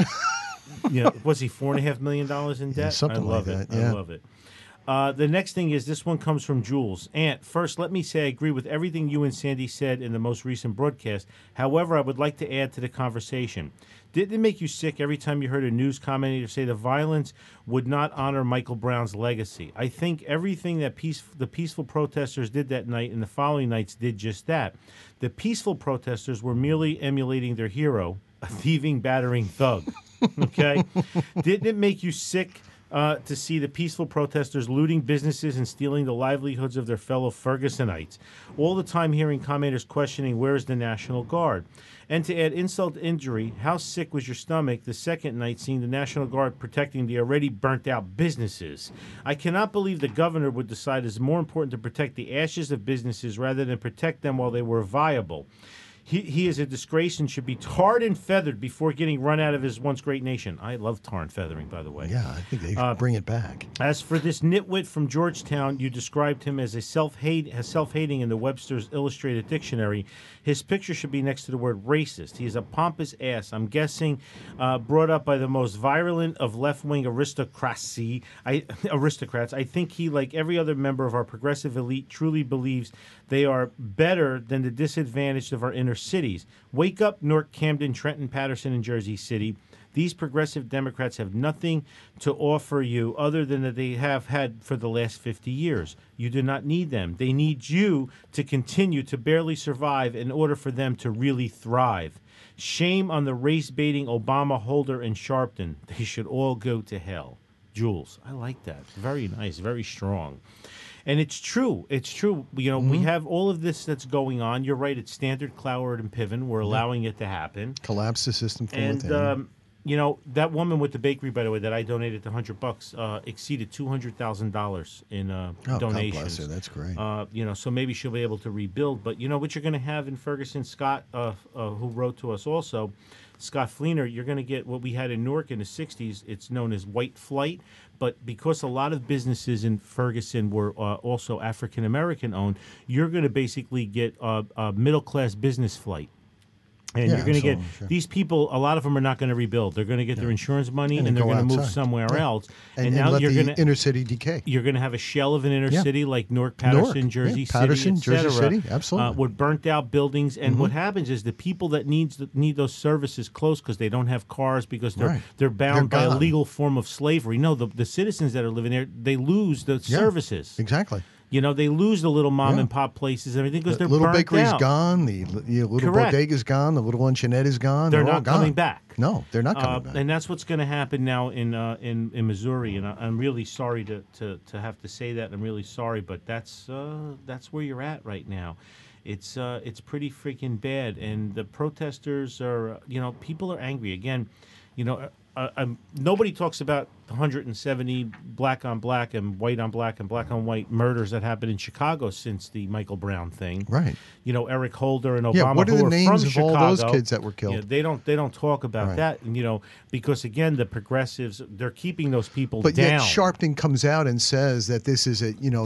Was he $4.5 million in debt? Something like that, yeah. I love it. The next thing is, this one comes from Jules. Ant, first, let me say I agree with everything you and Sandy said in the most recent broadcast. However, I would like to add to the conversation. Didn't it make you sick every time you heard a news commentator say the violence would not honor Michael Brown's legacy? I think everything that the peaceful protesters did that night and the following nights did just that. The peaceful protesters were merely emulating their hero, a thieving, battering thug. Okay? Didn't it make you sick to see the peaceful protesters looting businesses and stealing the livelihoods of their fellow Fergusonites, all the time hearing commentators questioning where is the National Guard? And to add insult to injury, how sick was your stomach the second night seeing the National Guard protecting the already burnt-out businesses? I cannot believe the governor would decide it's more important to protect the ashes of businesses rather than protect them while they were viable. He is a disgrace and should be tarred and feathered before getting run out of his once great nation. I love tar and feathering, by the way. Yeah, I think they should bring it back. As for this nitwit from Georgetown, you described him as self-hating in the Webster's Illustrated Dictionary. His picture should be next to the word racist. He is a pompous ass. I'm guessing brought up by the most virulent of left-wing aristocrats. I think he, like every other member of our progressive elite, truly believes they are better than the disadvantaged of our inner cities. Wake up, Newark, Camden, Trenton, Patterson, and Jersey City. These progressive Democrats have nothing to offer you other than that they have had for the last 50 years. You do not need them. They need you to continue to barely survive in order for them to really thrive. Shame on the race-baiting Obama, Holder, and Sharpton. They should all go to hell. Jules, I like that. Very nice, very strong. And it's true. It's true. We have all of this that's going on. You're right. It's standard Cloward and Piven. We're allowing it to happen. Collapse the system from and, within. That woman with the bakery, by the way, that I donated the $100, exceeded $200,000 in donations. God bless her. That's great. So maybe she'll be able to rebuild. But what you're going to have in Ferguson, Scott, who wrote to us also, Scott Fleener, you're going to get what we had in Newark in the 60s. It's known as white flight. But because a lot of businesses in Ferguson were also African-American owned, you're going to basically get a middle-class business flight. And Yeah, you're going to get absolutely, sure. these people. A lot of them are not going to rebuild. They're going to get their insurance money, And and then they're go going to move outside. somewhere Yeah. else. And now let you're the going to inner city decay. you're going to have a shell of an inner Yeah. city like Newark, Patterson, Newark, Jersey yeah, Patterson, City, et Jersey cetera, City, absolutely. with burnt out buildings. And what happens is the people that need those services close because they don't have cars because Right. they're bound They're by a gone. legal form of slavery. No, the citizens that are living there, they lose the Yeah, services. Exactly. You know, they lose the little mom Yeah. and pop places and everything because The they're little burnt bakery's out. gone. The little Correct. bodega's gone. The little luncheonette is gone. They're all not gone. coming back. No, they're not coming back. And that's what's going to happen now in Missouri. And I'm really sorry to have to say that. I'm really sorry, but that's where you're at right now. It's pretty freaking bad, and the protesters are, people are angry again. Nobody talks about the 170 black on black and white on black and black on white murders that happened in Chicago since the Michael Brown thing. Right. Eric Holder and Obama. Yeah, what are who the names from of Chicago. all those kids that were killed? Yeah, they don't talk about Right. that. Because again, the progressives, they're keeping those people But down. yet Sharpton comes out and says that this is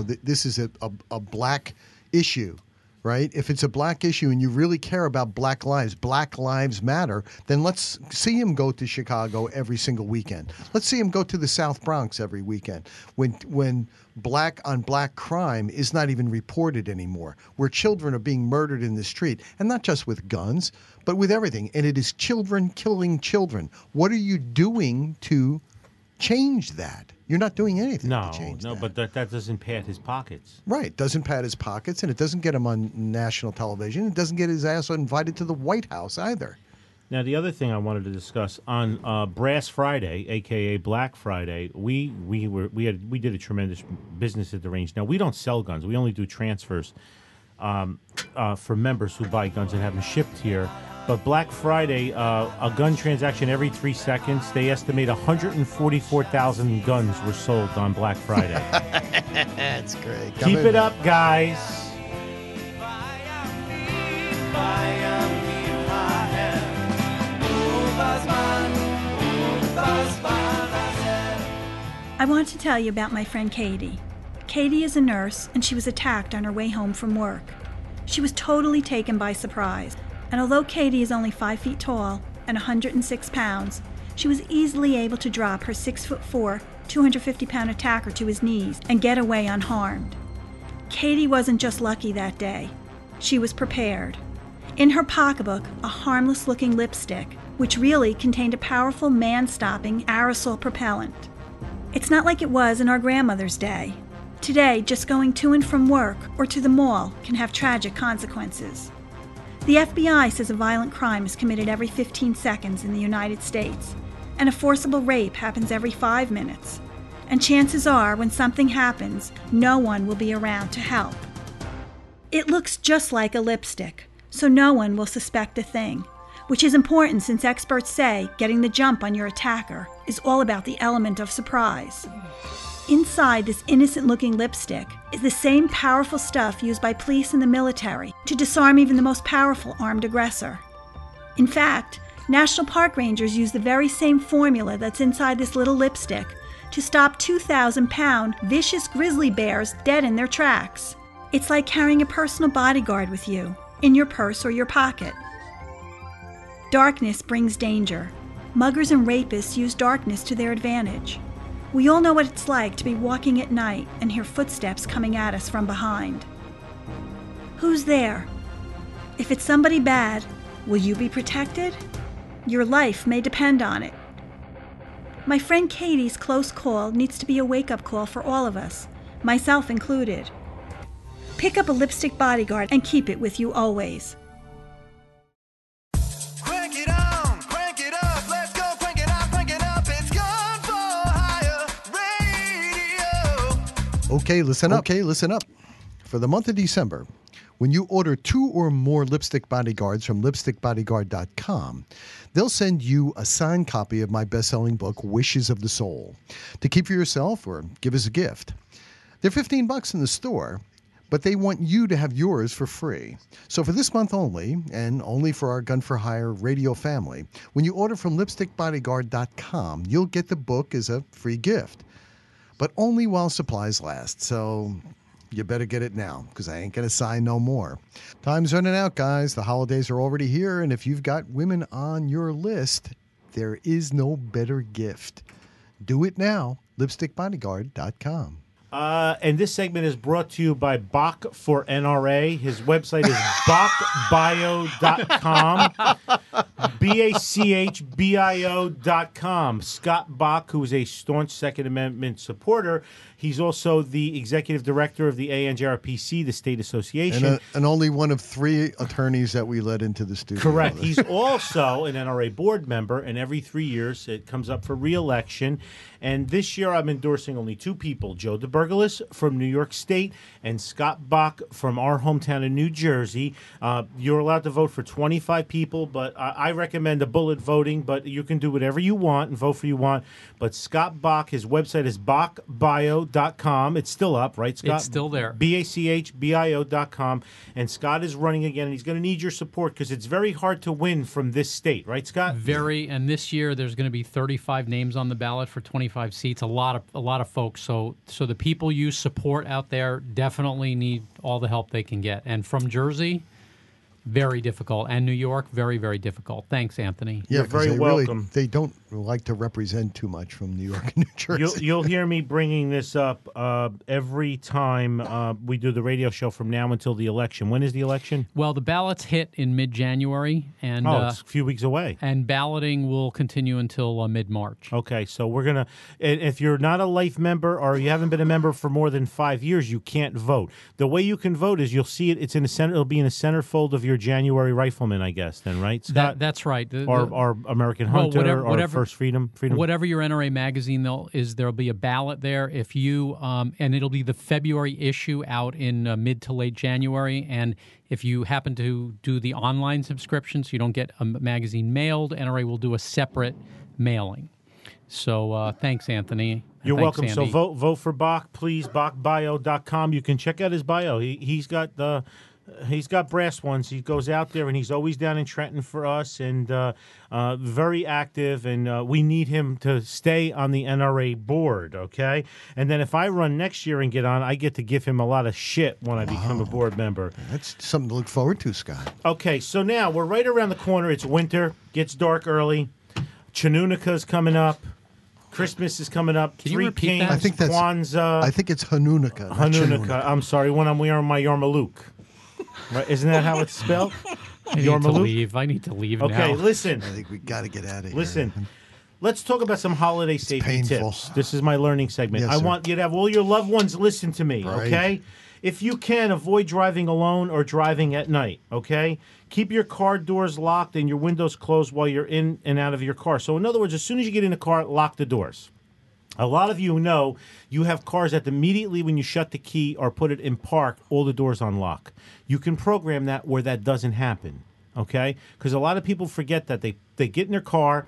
a black issue, right? If it's a black issue and you really care about Black Lives Matter, then let's see him go to Chicago every single weekend. Let's see him go to the South Bronx every weekend when black on black crime is not even reported anymore, where children are being murdered in the street, and not just with guns, but with everything. And it is children killing children. What are you doing to change that? You're not doing anything to change that. But that doesn't pad his pockets. Right. Doesn't pat his pockets, and it doesn't get him on national television. It doesn't get his ass invited to the White House either. Now, the other thing I wanted to discuss on Brass Friday, aka Black Friday, we did a tremendous business at the range. Now, we don't sell guns; we only do transfers for members who buy guns and have them shipped here. But Black Friday, a gun transaction every 3 seconds. They estimate 144,000 guns were sold on Black Friday. That's great. Keep it up, guys. I want to tell you about my friend Katie. Katie is a nurse, and she was attacked on her way home from work. She was totally taken by surprise, and although Katie is only 5 feet tall and 106 pounds, she was easily able to drop her 6'4", 250-pound attacker to his knees and get away unharmed. Katie wasn't just lucky that day. She was prepared. In her pocketbook, a harmless-looking lipstick, which really contained a powerful man-stopping aerosol propellant. It's not like it was in our grandmother's day. Today, just going to and from work or to the mall can have tragic consequences. The FBI says a violent crime is committed every 15 seconds in the United States, and a forcible rape happens every 5 minutes. And chances are, when something happens, no one will be around to help. It looks just like a lipstick, so no one will suspect a thing, which is important since experts say getting the jump on your attacker is all about the element of surprise. Inside this innocent-looking lipstick is the same powerful stuff used by police and the military to disarm even the most powerful armed aggressor. In fact, National Park Rangers use the very same formula that's inside this little lipstick to stop 2,000-pound vicious grizzly bears dead in their tracks. It's like carrying a personal bodyguard with you, in your purse or your pocket. Darkness brings danger. Muggers and rapists use darkness to their advantage. We all know what it's like to be walking at night and hear footsteps coming at us from behind. Who's there? If it's somebody bad, will you be protected? Your life may depend on it. My friend Katie's close call needs to be a wake-up call for all of us, myself included. Pick up a Lipstick Bodyguard and keep it with you always. Crank it on, crank it up, let's go, crank it up, it's Gun for Hire Radio. Okay, listen up. For the month of December, when you order 2 or more Lipstick Bodyguards from lipstickbodyguard.com, they'll send you a signed copy of my best-selling book, Wishes of the Soul, to keep for yourself or give as a gift. They're $15 in the store, but they want you to have yours for free. So for this month only, and only for our Gun for Hire radio family, when you order from lipstickbodyguard.com, you'll get the book as a free gift. But only while supplies last. So, you better get it now because I ain't going to sign no more. Time's running out, guys. The holidays are already here, and if you've got women on your list, there is no better gift. Do it now. LipstickBodyguard.com. And this segment is brought to you by Bach for NRA. His website is bachbio.com. BACHBIO.com. Scott Bach, who is a staunch Second Amendment supporter, he's also the executive director of the ANJRPC, the state association. And only one of 3 attorneys that we let into the studio. Correct. He's also an NRA board member, and every 3 years it comes up for re-election. And this year I'm endorsing only 2 people, Joe DeBurgalis from New York State and Scott Bach from our hometown in New Jersey. You're allowed to vote for 25 people, but I recommend a bullet voting, but you can do whatever you want and vote for you want. But Scott Bach, his website is bachbio.com. It's still up, right, Scott? It's still there. BACHBIO.com. And Scott is running again, and he's going to need your support because it's very hard to win from this state, right, Scott? Very, and this year there's going to be 35 names on the ballot for 25 seats. A lot of folks. So the people you support out there definitely need all the help they can get. And from Jersey, very difficult, and New York, very, very difficult. Thanks, Anthony. Yeah, You're very they welcome. They don't like to represent too much from New York and New Jersey. You'll hear me bringing this up every time we do the radio show from now until the election. When is the election? Well, the ballots hit in mid-January, and it's a few weeks away. And balloting will continue until mid-March. Okay, so we're gonna. If you're not a life member or you haven't been a member for more than 5 years, you can't vote. The way you can vote is you'll see it. It's in the center. It'll be in the centerfold of your January Rifleman, I guess. Then, right, Scott? That's right. Or American Hunter, or First Freedom. Whatever your NRA magazine there'll be a ballot there. If you and it'll be the February issue out in mid to late January. And if you happen to do the online subscription, so you don't get a magazine mailed, NRA will do a separate mailing. So thanks, Anthony. You're thanks, welcome. Andy. So vote for Bach, please. BachBio.com. You can check out his bio. He's got brass ones. He goes out there, and he's always down in Trenton for us, and very active, and we need him to stay on the NRA board, okay? And then if I run next year and get on, I get to give him a lot of shit when I become a board member. That's something to look forward to, Scott. Okay, so now we're right around the corner. It's winter. Gets dark early. Chanukah's coming up. Christmas is coming up. Can you Three repeat Kings, that? I think that's Kwanzaa. I think it's Hanukkah. not Hanukkah. Chanukah. I'm sorry, when I'm wearing my Yarmulke. Right? Isn't that how it's spelled? I need to leave. I need to leave now. Okay, listen. I think we got to get out of here. Listen. Let's talk about some holiday safety painful. tips. This is my learning segment. Yes, I sir. want you to have all your loved ones listen to me, Right. okay? If you can, avoid driving alone or driving at night, okay? Keep your car doors locked and your windows closed while you're in and out of your car. So, in other words, as soon as you get in the car, lock the doors. A lot of you know you have cars that immediately when you shut the key or put it in park, all the doors unlock. You can program that where that doesn't happen, okay? Because a lot of people forget that they get in their car,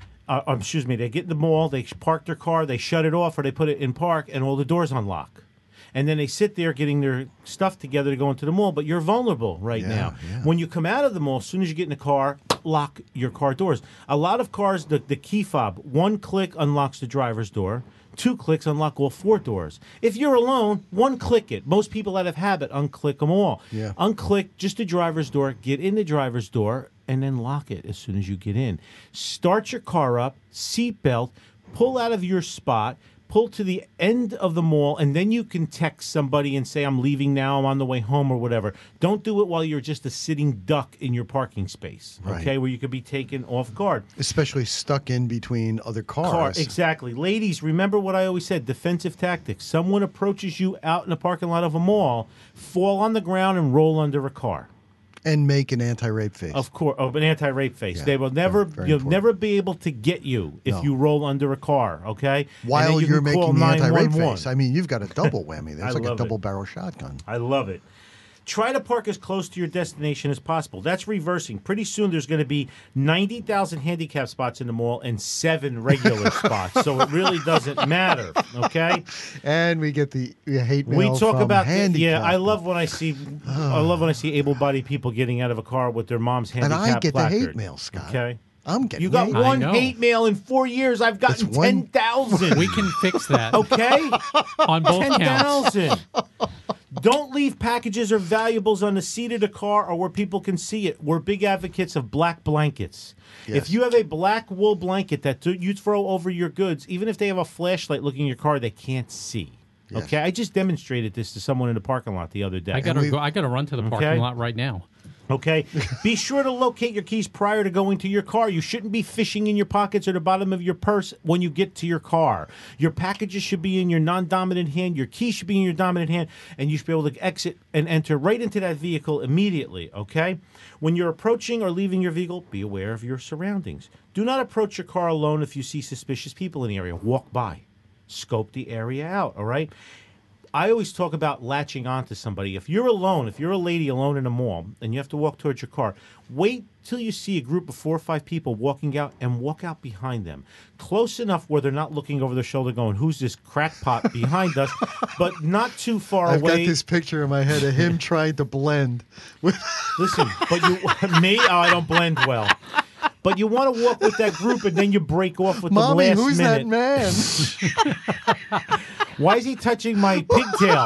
they get in the mall, they park their car, they shut it off or they put it in park and all the doors unlock. And then they sit there getting their stuff together to go into the mall, but you're vulnerable right now. Yeah. When you come out of the mall, as soon as you get in the car, lock your car doors. A lot of cars, the key fob, 1 click unlocks the driver's door, 2 clicks unlock all 4 doors. If you're alone, 1 click it. Most people out of habit unclick them all. Yeah. Unclick just the driver's door, get in the driver's door, and then lock it as soon as you get in. Start your car up, seatbelt, pull out of your spot, pull to the end of the mall, and then you can text somebody and say, I'm leaving now, I'm on the way home or whatever. Don't do it while you're just a sitting duck in your parking space, okay, Right. where you could be taken off guard. Especially stuck in between other cars. Exactly. Ladies, remember what I always said, defensive tactics. Someone approaches you out in the parking lot of a mall, fall on the ground and roll under a car. And make an anti-rape face. Of course, an anti-rape face. Yeah, They will never, very you'll important. never be able to get you if No. you roll under a car. Okay, And then While you you're can call making the anti-rape 911. face. I mean, you've got a double whammy. There's I like a love it. double barrel shotgun. I love it. Try to park as close to your destination as possible. That's reversing. Pretty soon there's going to be 90,000 handicap spots in the mall and 7 regular spots. So it really doesn't matter. Okay. And we get the hate mail We talk from about handicap. I love when I see able-bodied people getting out of a car with their mom's And handicap I get placard. the hate mail, Scott. Okay. I'm getting You got hate. I one know. hate mail in 4 years. I've gotten That's one- 10,000. We can fix that Okay. on both counts. 10,000. Don't leave packages or valuables on the seat of the car or where people can see it. We're big advocates of black blankets. Yes. If you have a black wool blanket that you throw over your goods, even if they have a flashlight looking in your car, they can't see. Yes. Okay, I just demonstrated this to someone in the parking lot the other day. I gotta run to the parking lot right now. Okay. Be sure to locate your keys prior to going to your car. You shouldn't be fishing in your pockets or the bottom of your purse when you get to your car. Your packages should be in your non-dominant hand. Your keys should be in your dominant hand, and you should be able to exit and enter right into that vehicle immediately, okay? When you're approaching or leaving your vehicle, be aware of your surroundings. Do not approach your car alone if you see suspicious people in the area. Walk by. Scope the area out, all right? I always talk about latching onto somebody. If you're alone, if you're a lady alone in a mall and you have to walk towards your car, wait till you see a group of 4 or 5 people walking out and walk out behind them. Close enough where they're not looking over their shoulder going, who's this crackpot behind us, but not too far I've away. got this picture in my head of him trying to blend. Listen, but me, I don't blend well. But you want to walk with that group and then you break off with Mommy, the last who's minute. that man? Why is he touching my pigtail?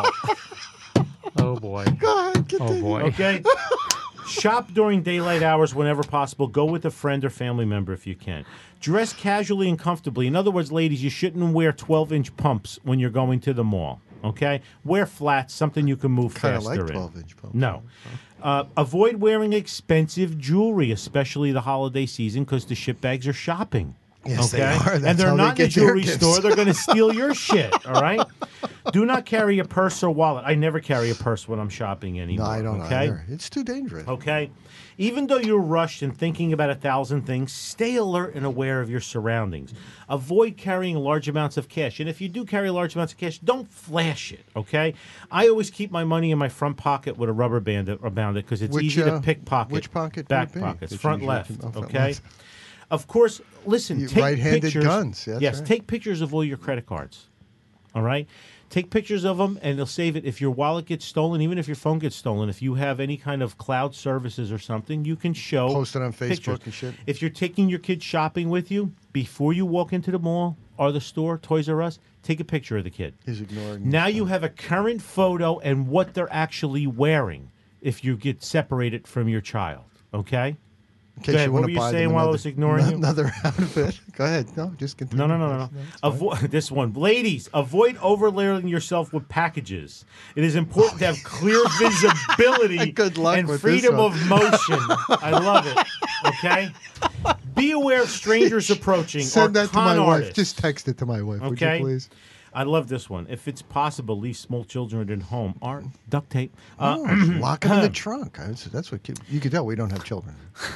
Oh boy. Go ahead, Oh boy. Okay. Shop during daylight hours whenever possible. Go with a friend or family member if you can. Dress casually and comfortably. In other words, ladies, you shouldn't wear 12-inch pumps when you're going to the mall. Okay? Wear flats, something you can move Kind of faster like in. 12-inch pumps. No. Avoid wearing expensive jewelry, especially the holiday season, because the shitbags are shopping. Yes, okay? they are. And That's they're how they not in a get their jewelry gifts. store. They're going to steal your shit, all right? Do not carry a purse or wallet. I never carry a purse when I'm shopping anymore. No, I don't okay? either. It's too dangerous. Okay? Even though you're rushed and thinking about 1,000 things, stay alert and aware of your surroundings. Avoid carrying large amounts of cash. And if you do carry large amounts of cash, don't flash it, okay? I always keep my money in my front pocket with a rubber band around it because it's easy to pickpocket. Which pocket? Back would it be? pockets. That you Front usually left, can- front okay? left. Of course, listen, take right-handed pictures. guns, that's yes, right. take pictures of all your credit cards, all right? Take pictures of them, and they'll save it. If your wallet gets stolen, even if your phone gets stolen, if you have any kind of cloud services or something, you can show. Post it on Facebook pictures. and shit. If you're taking your kids shopping with you, before you walk into the mall or the store, Toys R Us, take a picture of the kid. He's ignoring Now me. you have a current photo and what they're actually wearing if you get separated from your child, okay? In Go case ahead, you what want were to you buy saying them while I another- was ignoring you? Another outfit. Go ahead. No, just continue. No. That's This one. Ladies, avoid overlaying yourself with packages. It is important to have clear visibility Good luck and with freedom this one. of motion. I love it. Okay? Be aware of strangers approaching Send or that to my con wife. artists. Just text it to my wife, would Okay. you please? I love this one. If it's possible, leave small children at home. Or duct tape. Oh, lock them in the trunk. That's what you can tell we don't have children.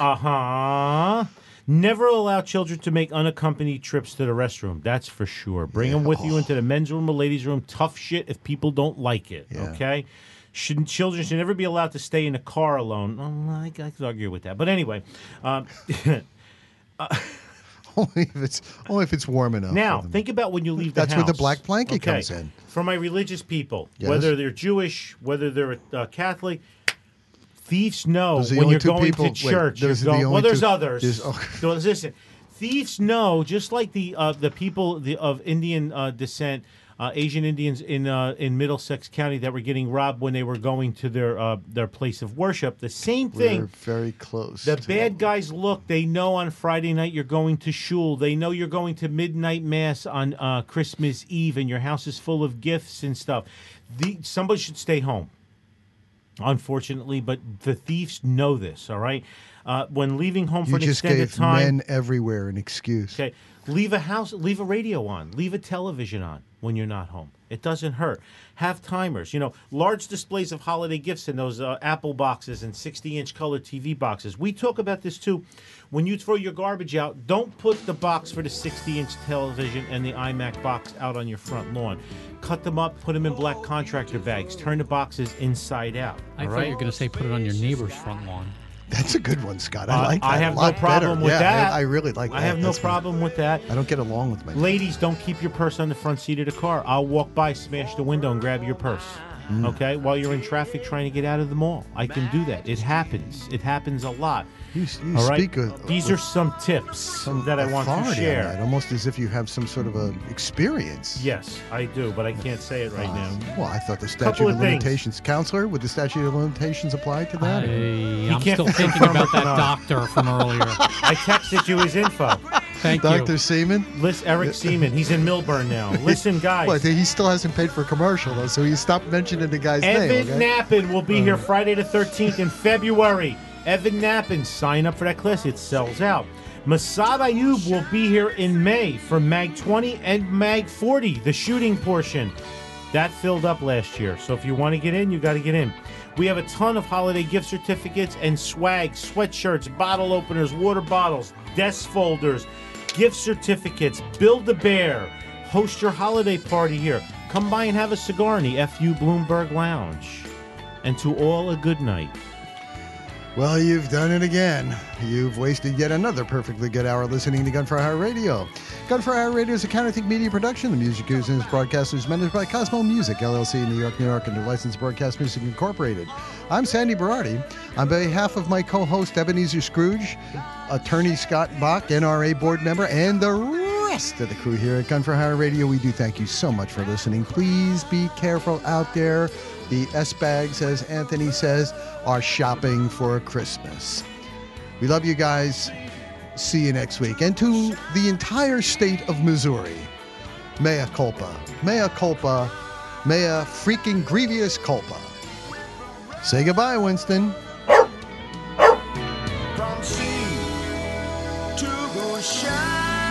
Uh-huh. Never allow children to make unaccompanied trips to the restroom. That's for sure. Bring them with you into the men's room or ladies' room. Tough shit if people don't like it. Yeah. Okay? Children should never be allowed to stay in a car alone. I could argue with that. But anyway. Only if it's warm enough. Now, for them. think about when you leave the That's house. where the black blanket comes in. For my religious people, Yes. whether they're Jewish, whether they're Catholic, thieves know Those are the when only you're two going people- to wait, church. those you're are the going, only well, there's two- others. there's- oh. So listen, thieves know, just like the people of Indian descent, Asian Indians in Middlesex County that were getting robbed when they were going to their place of worship. The same thing. We're very close. The to- bad guys look. They know on Friday night you're going to shul. They know you're going to midnight mass on Christmas Eve, and your house is full of gifts and stuff. Somebody should stay home, unfortunately, but the thieves know this. All right, when leaving home for You an just extended gave time. men everywhere an excuse. Okay, leave a radio on, leave a television on when you're not home. It doesn't hurt. Have timers. Large displays of holiday gifts in those Apple boxes and 60-inch color TV boxes. We talk about this too. When you throw your garbage out, don't put the box for the 60-inch television and the iMac box out on your front lawn. Cut them up, put them in black contractor bags. Turn the boxes inside out. I all thought right? you were going to say put it on your neighbor's front lawn. That's a good one, Scott. I like that. I have a no lot problem better. with Yeah, that. I really like that. I have no That's fun. problem with that. I don't get along with my Ladies, don't keep your purse on the front seat of the car. I'll walk by, smash the window, and grab your purse. Okay, while you're in traffic trying to get out of the mall, I can do that. It happens. It happens a lot. You All right. speak These are some tips some that I want to authority on share. that, almost as if you have some sort of a experience. Yes, I do, but I can't say it right now. Well, I thought the Couple statute of of things. limitations, counselor, would the statute of limitations apply to that? I'm can't still thinking confirm about or that deny. doctor from earlier. I texted you his info. Thank Dr. you. Seaman? Listen, Eric Seaman. He's in Milburn now. Listen, guys. Well, he still hasn't paid for a commercial, though, so you stopped mentioning the guy's Evan name. Okay? Knappen will be here Friday the 13th in February. Evan Knappen, sign up for that class. It sells out. Masad Ayub will be here in May for Mag 20 and Mag 40, the shooting portion. That filled up last year. So if you want to get in, you got to get in. We have a ton of holiday gift certificates and swag, sweatshirts, bottle openers, water bottles, desk folders, gift certificates. Build a bear. Host your holiday party here. Come by and have a cigar in the FU Bloomberg Lounge. And to all, a good night. Well, you've done it again. You've wasted yet another perfectly good hour listening to Gun for Hire Radio. Gun for Hire Radio is a Counterthink Media production. The music used in this broadcast is managed by Cosmo Music, LLC, New York, New York, and licensed Broadcast Music Incorporated. I'm Sandy Berardi. On behalf of my co-host, Ebenezer Scrooge, attorney Scott Bach, NRA board member, and the rest of the crew here at Gun for Hire Radio, we do thank you so much for listening. Please be careful out there. The S-bags, as Anthony says, are shopping for Christmas. We love you guys. See you next week. And to the entire state of Missouri, mea culpa, mea culpa, mea freaking grievous culpa. Say goodbye, Winston. From sea to shine.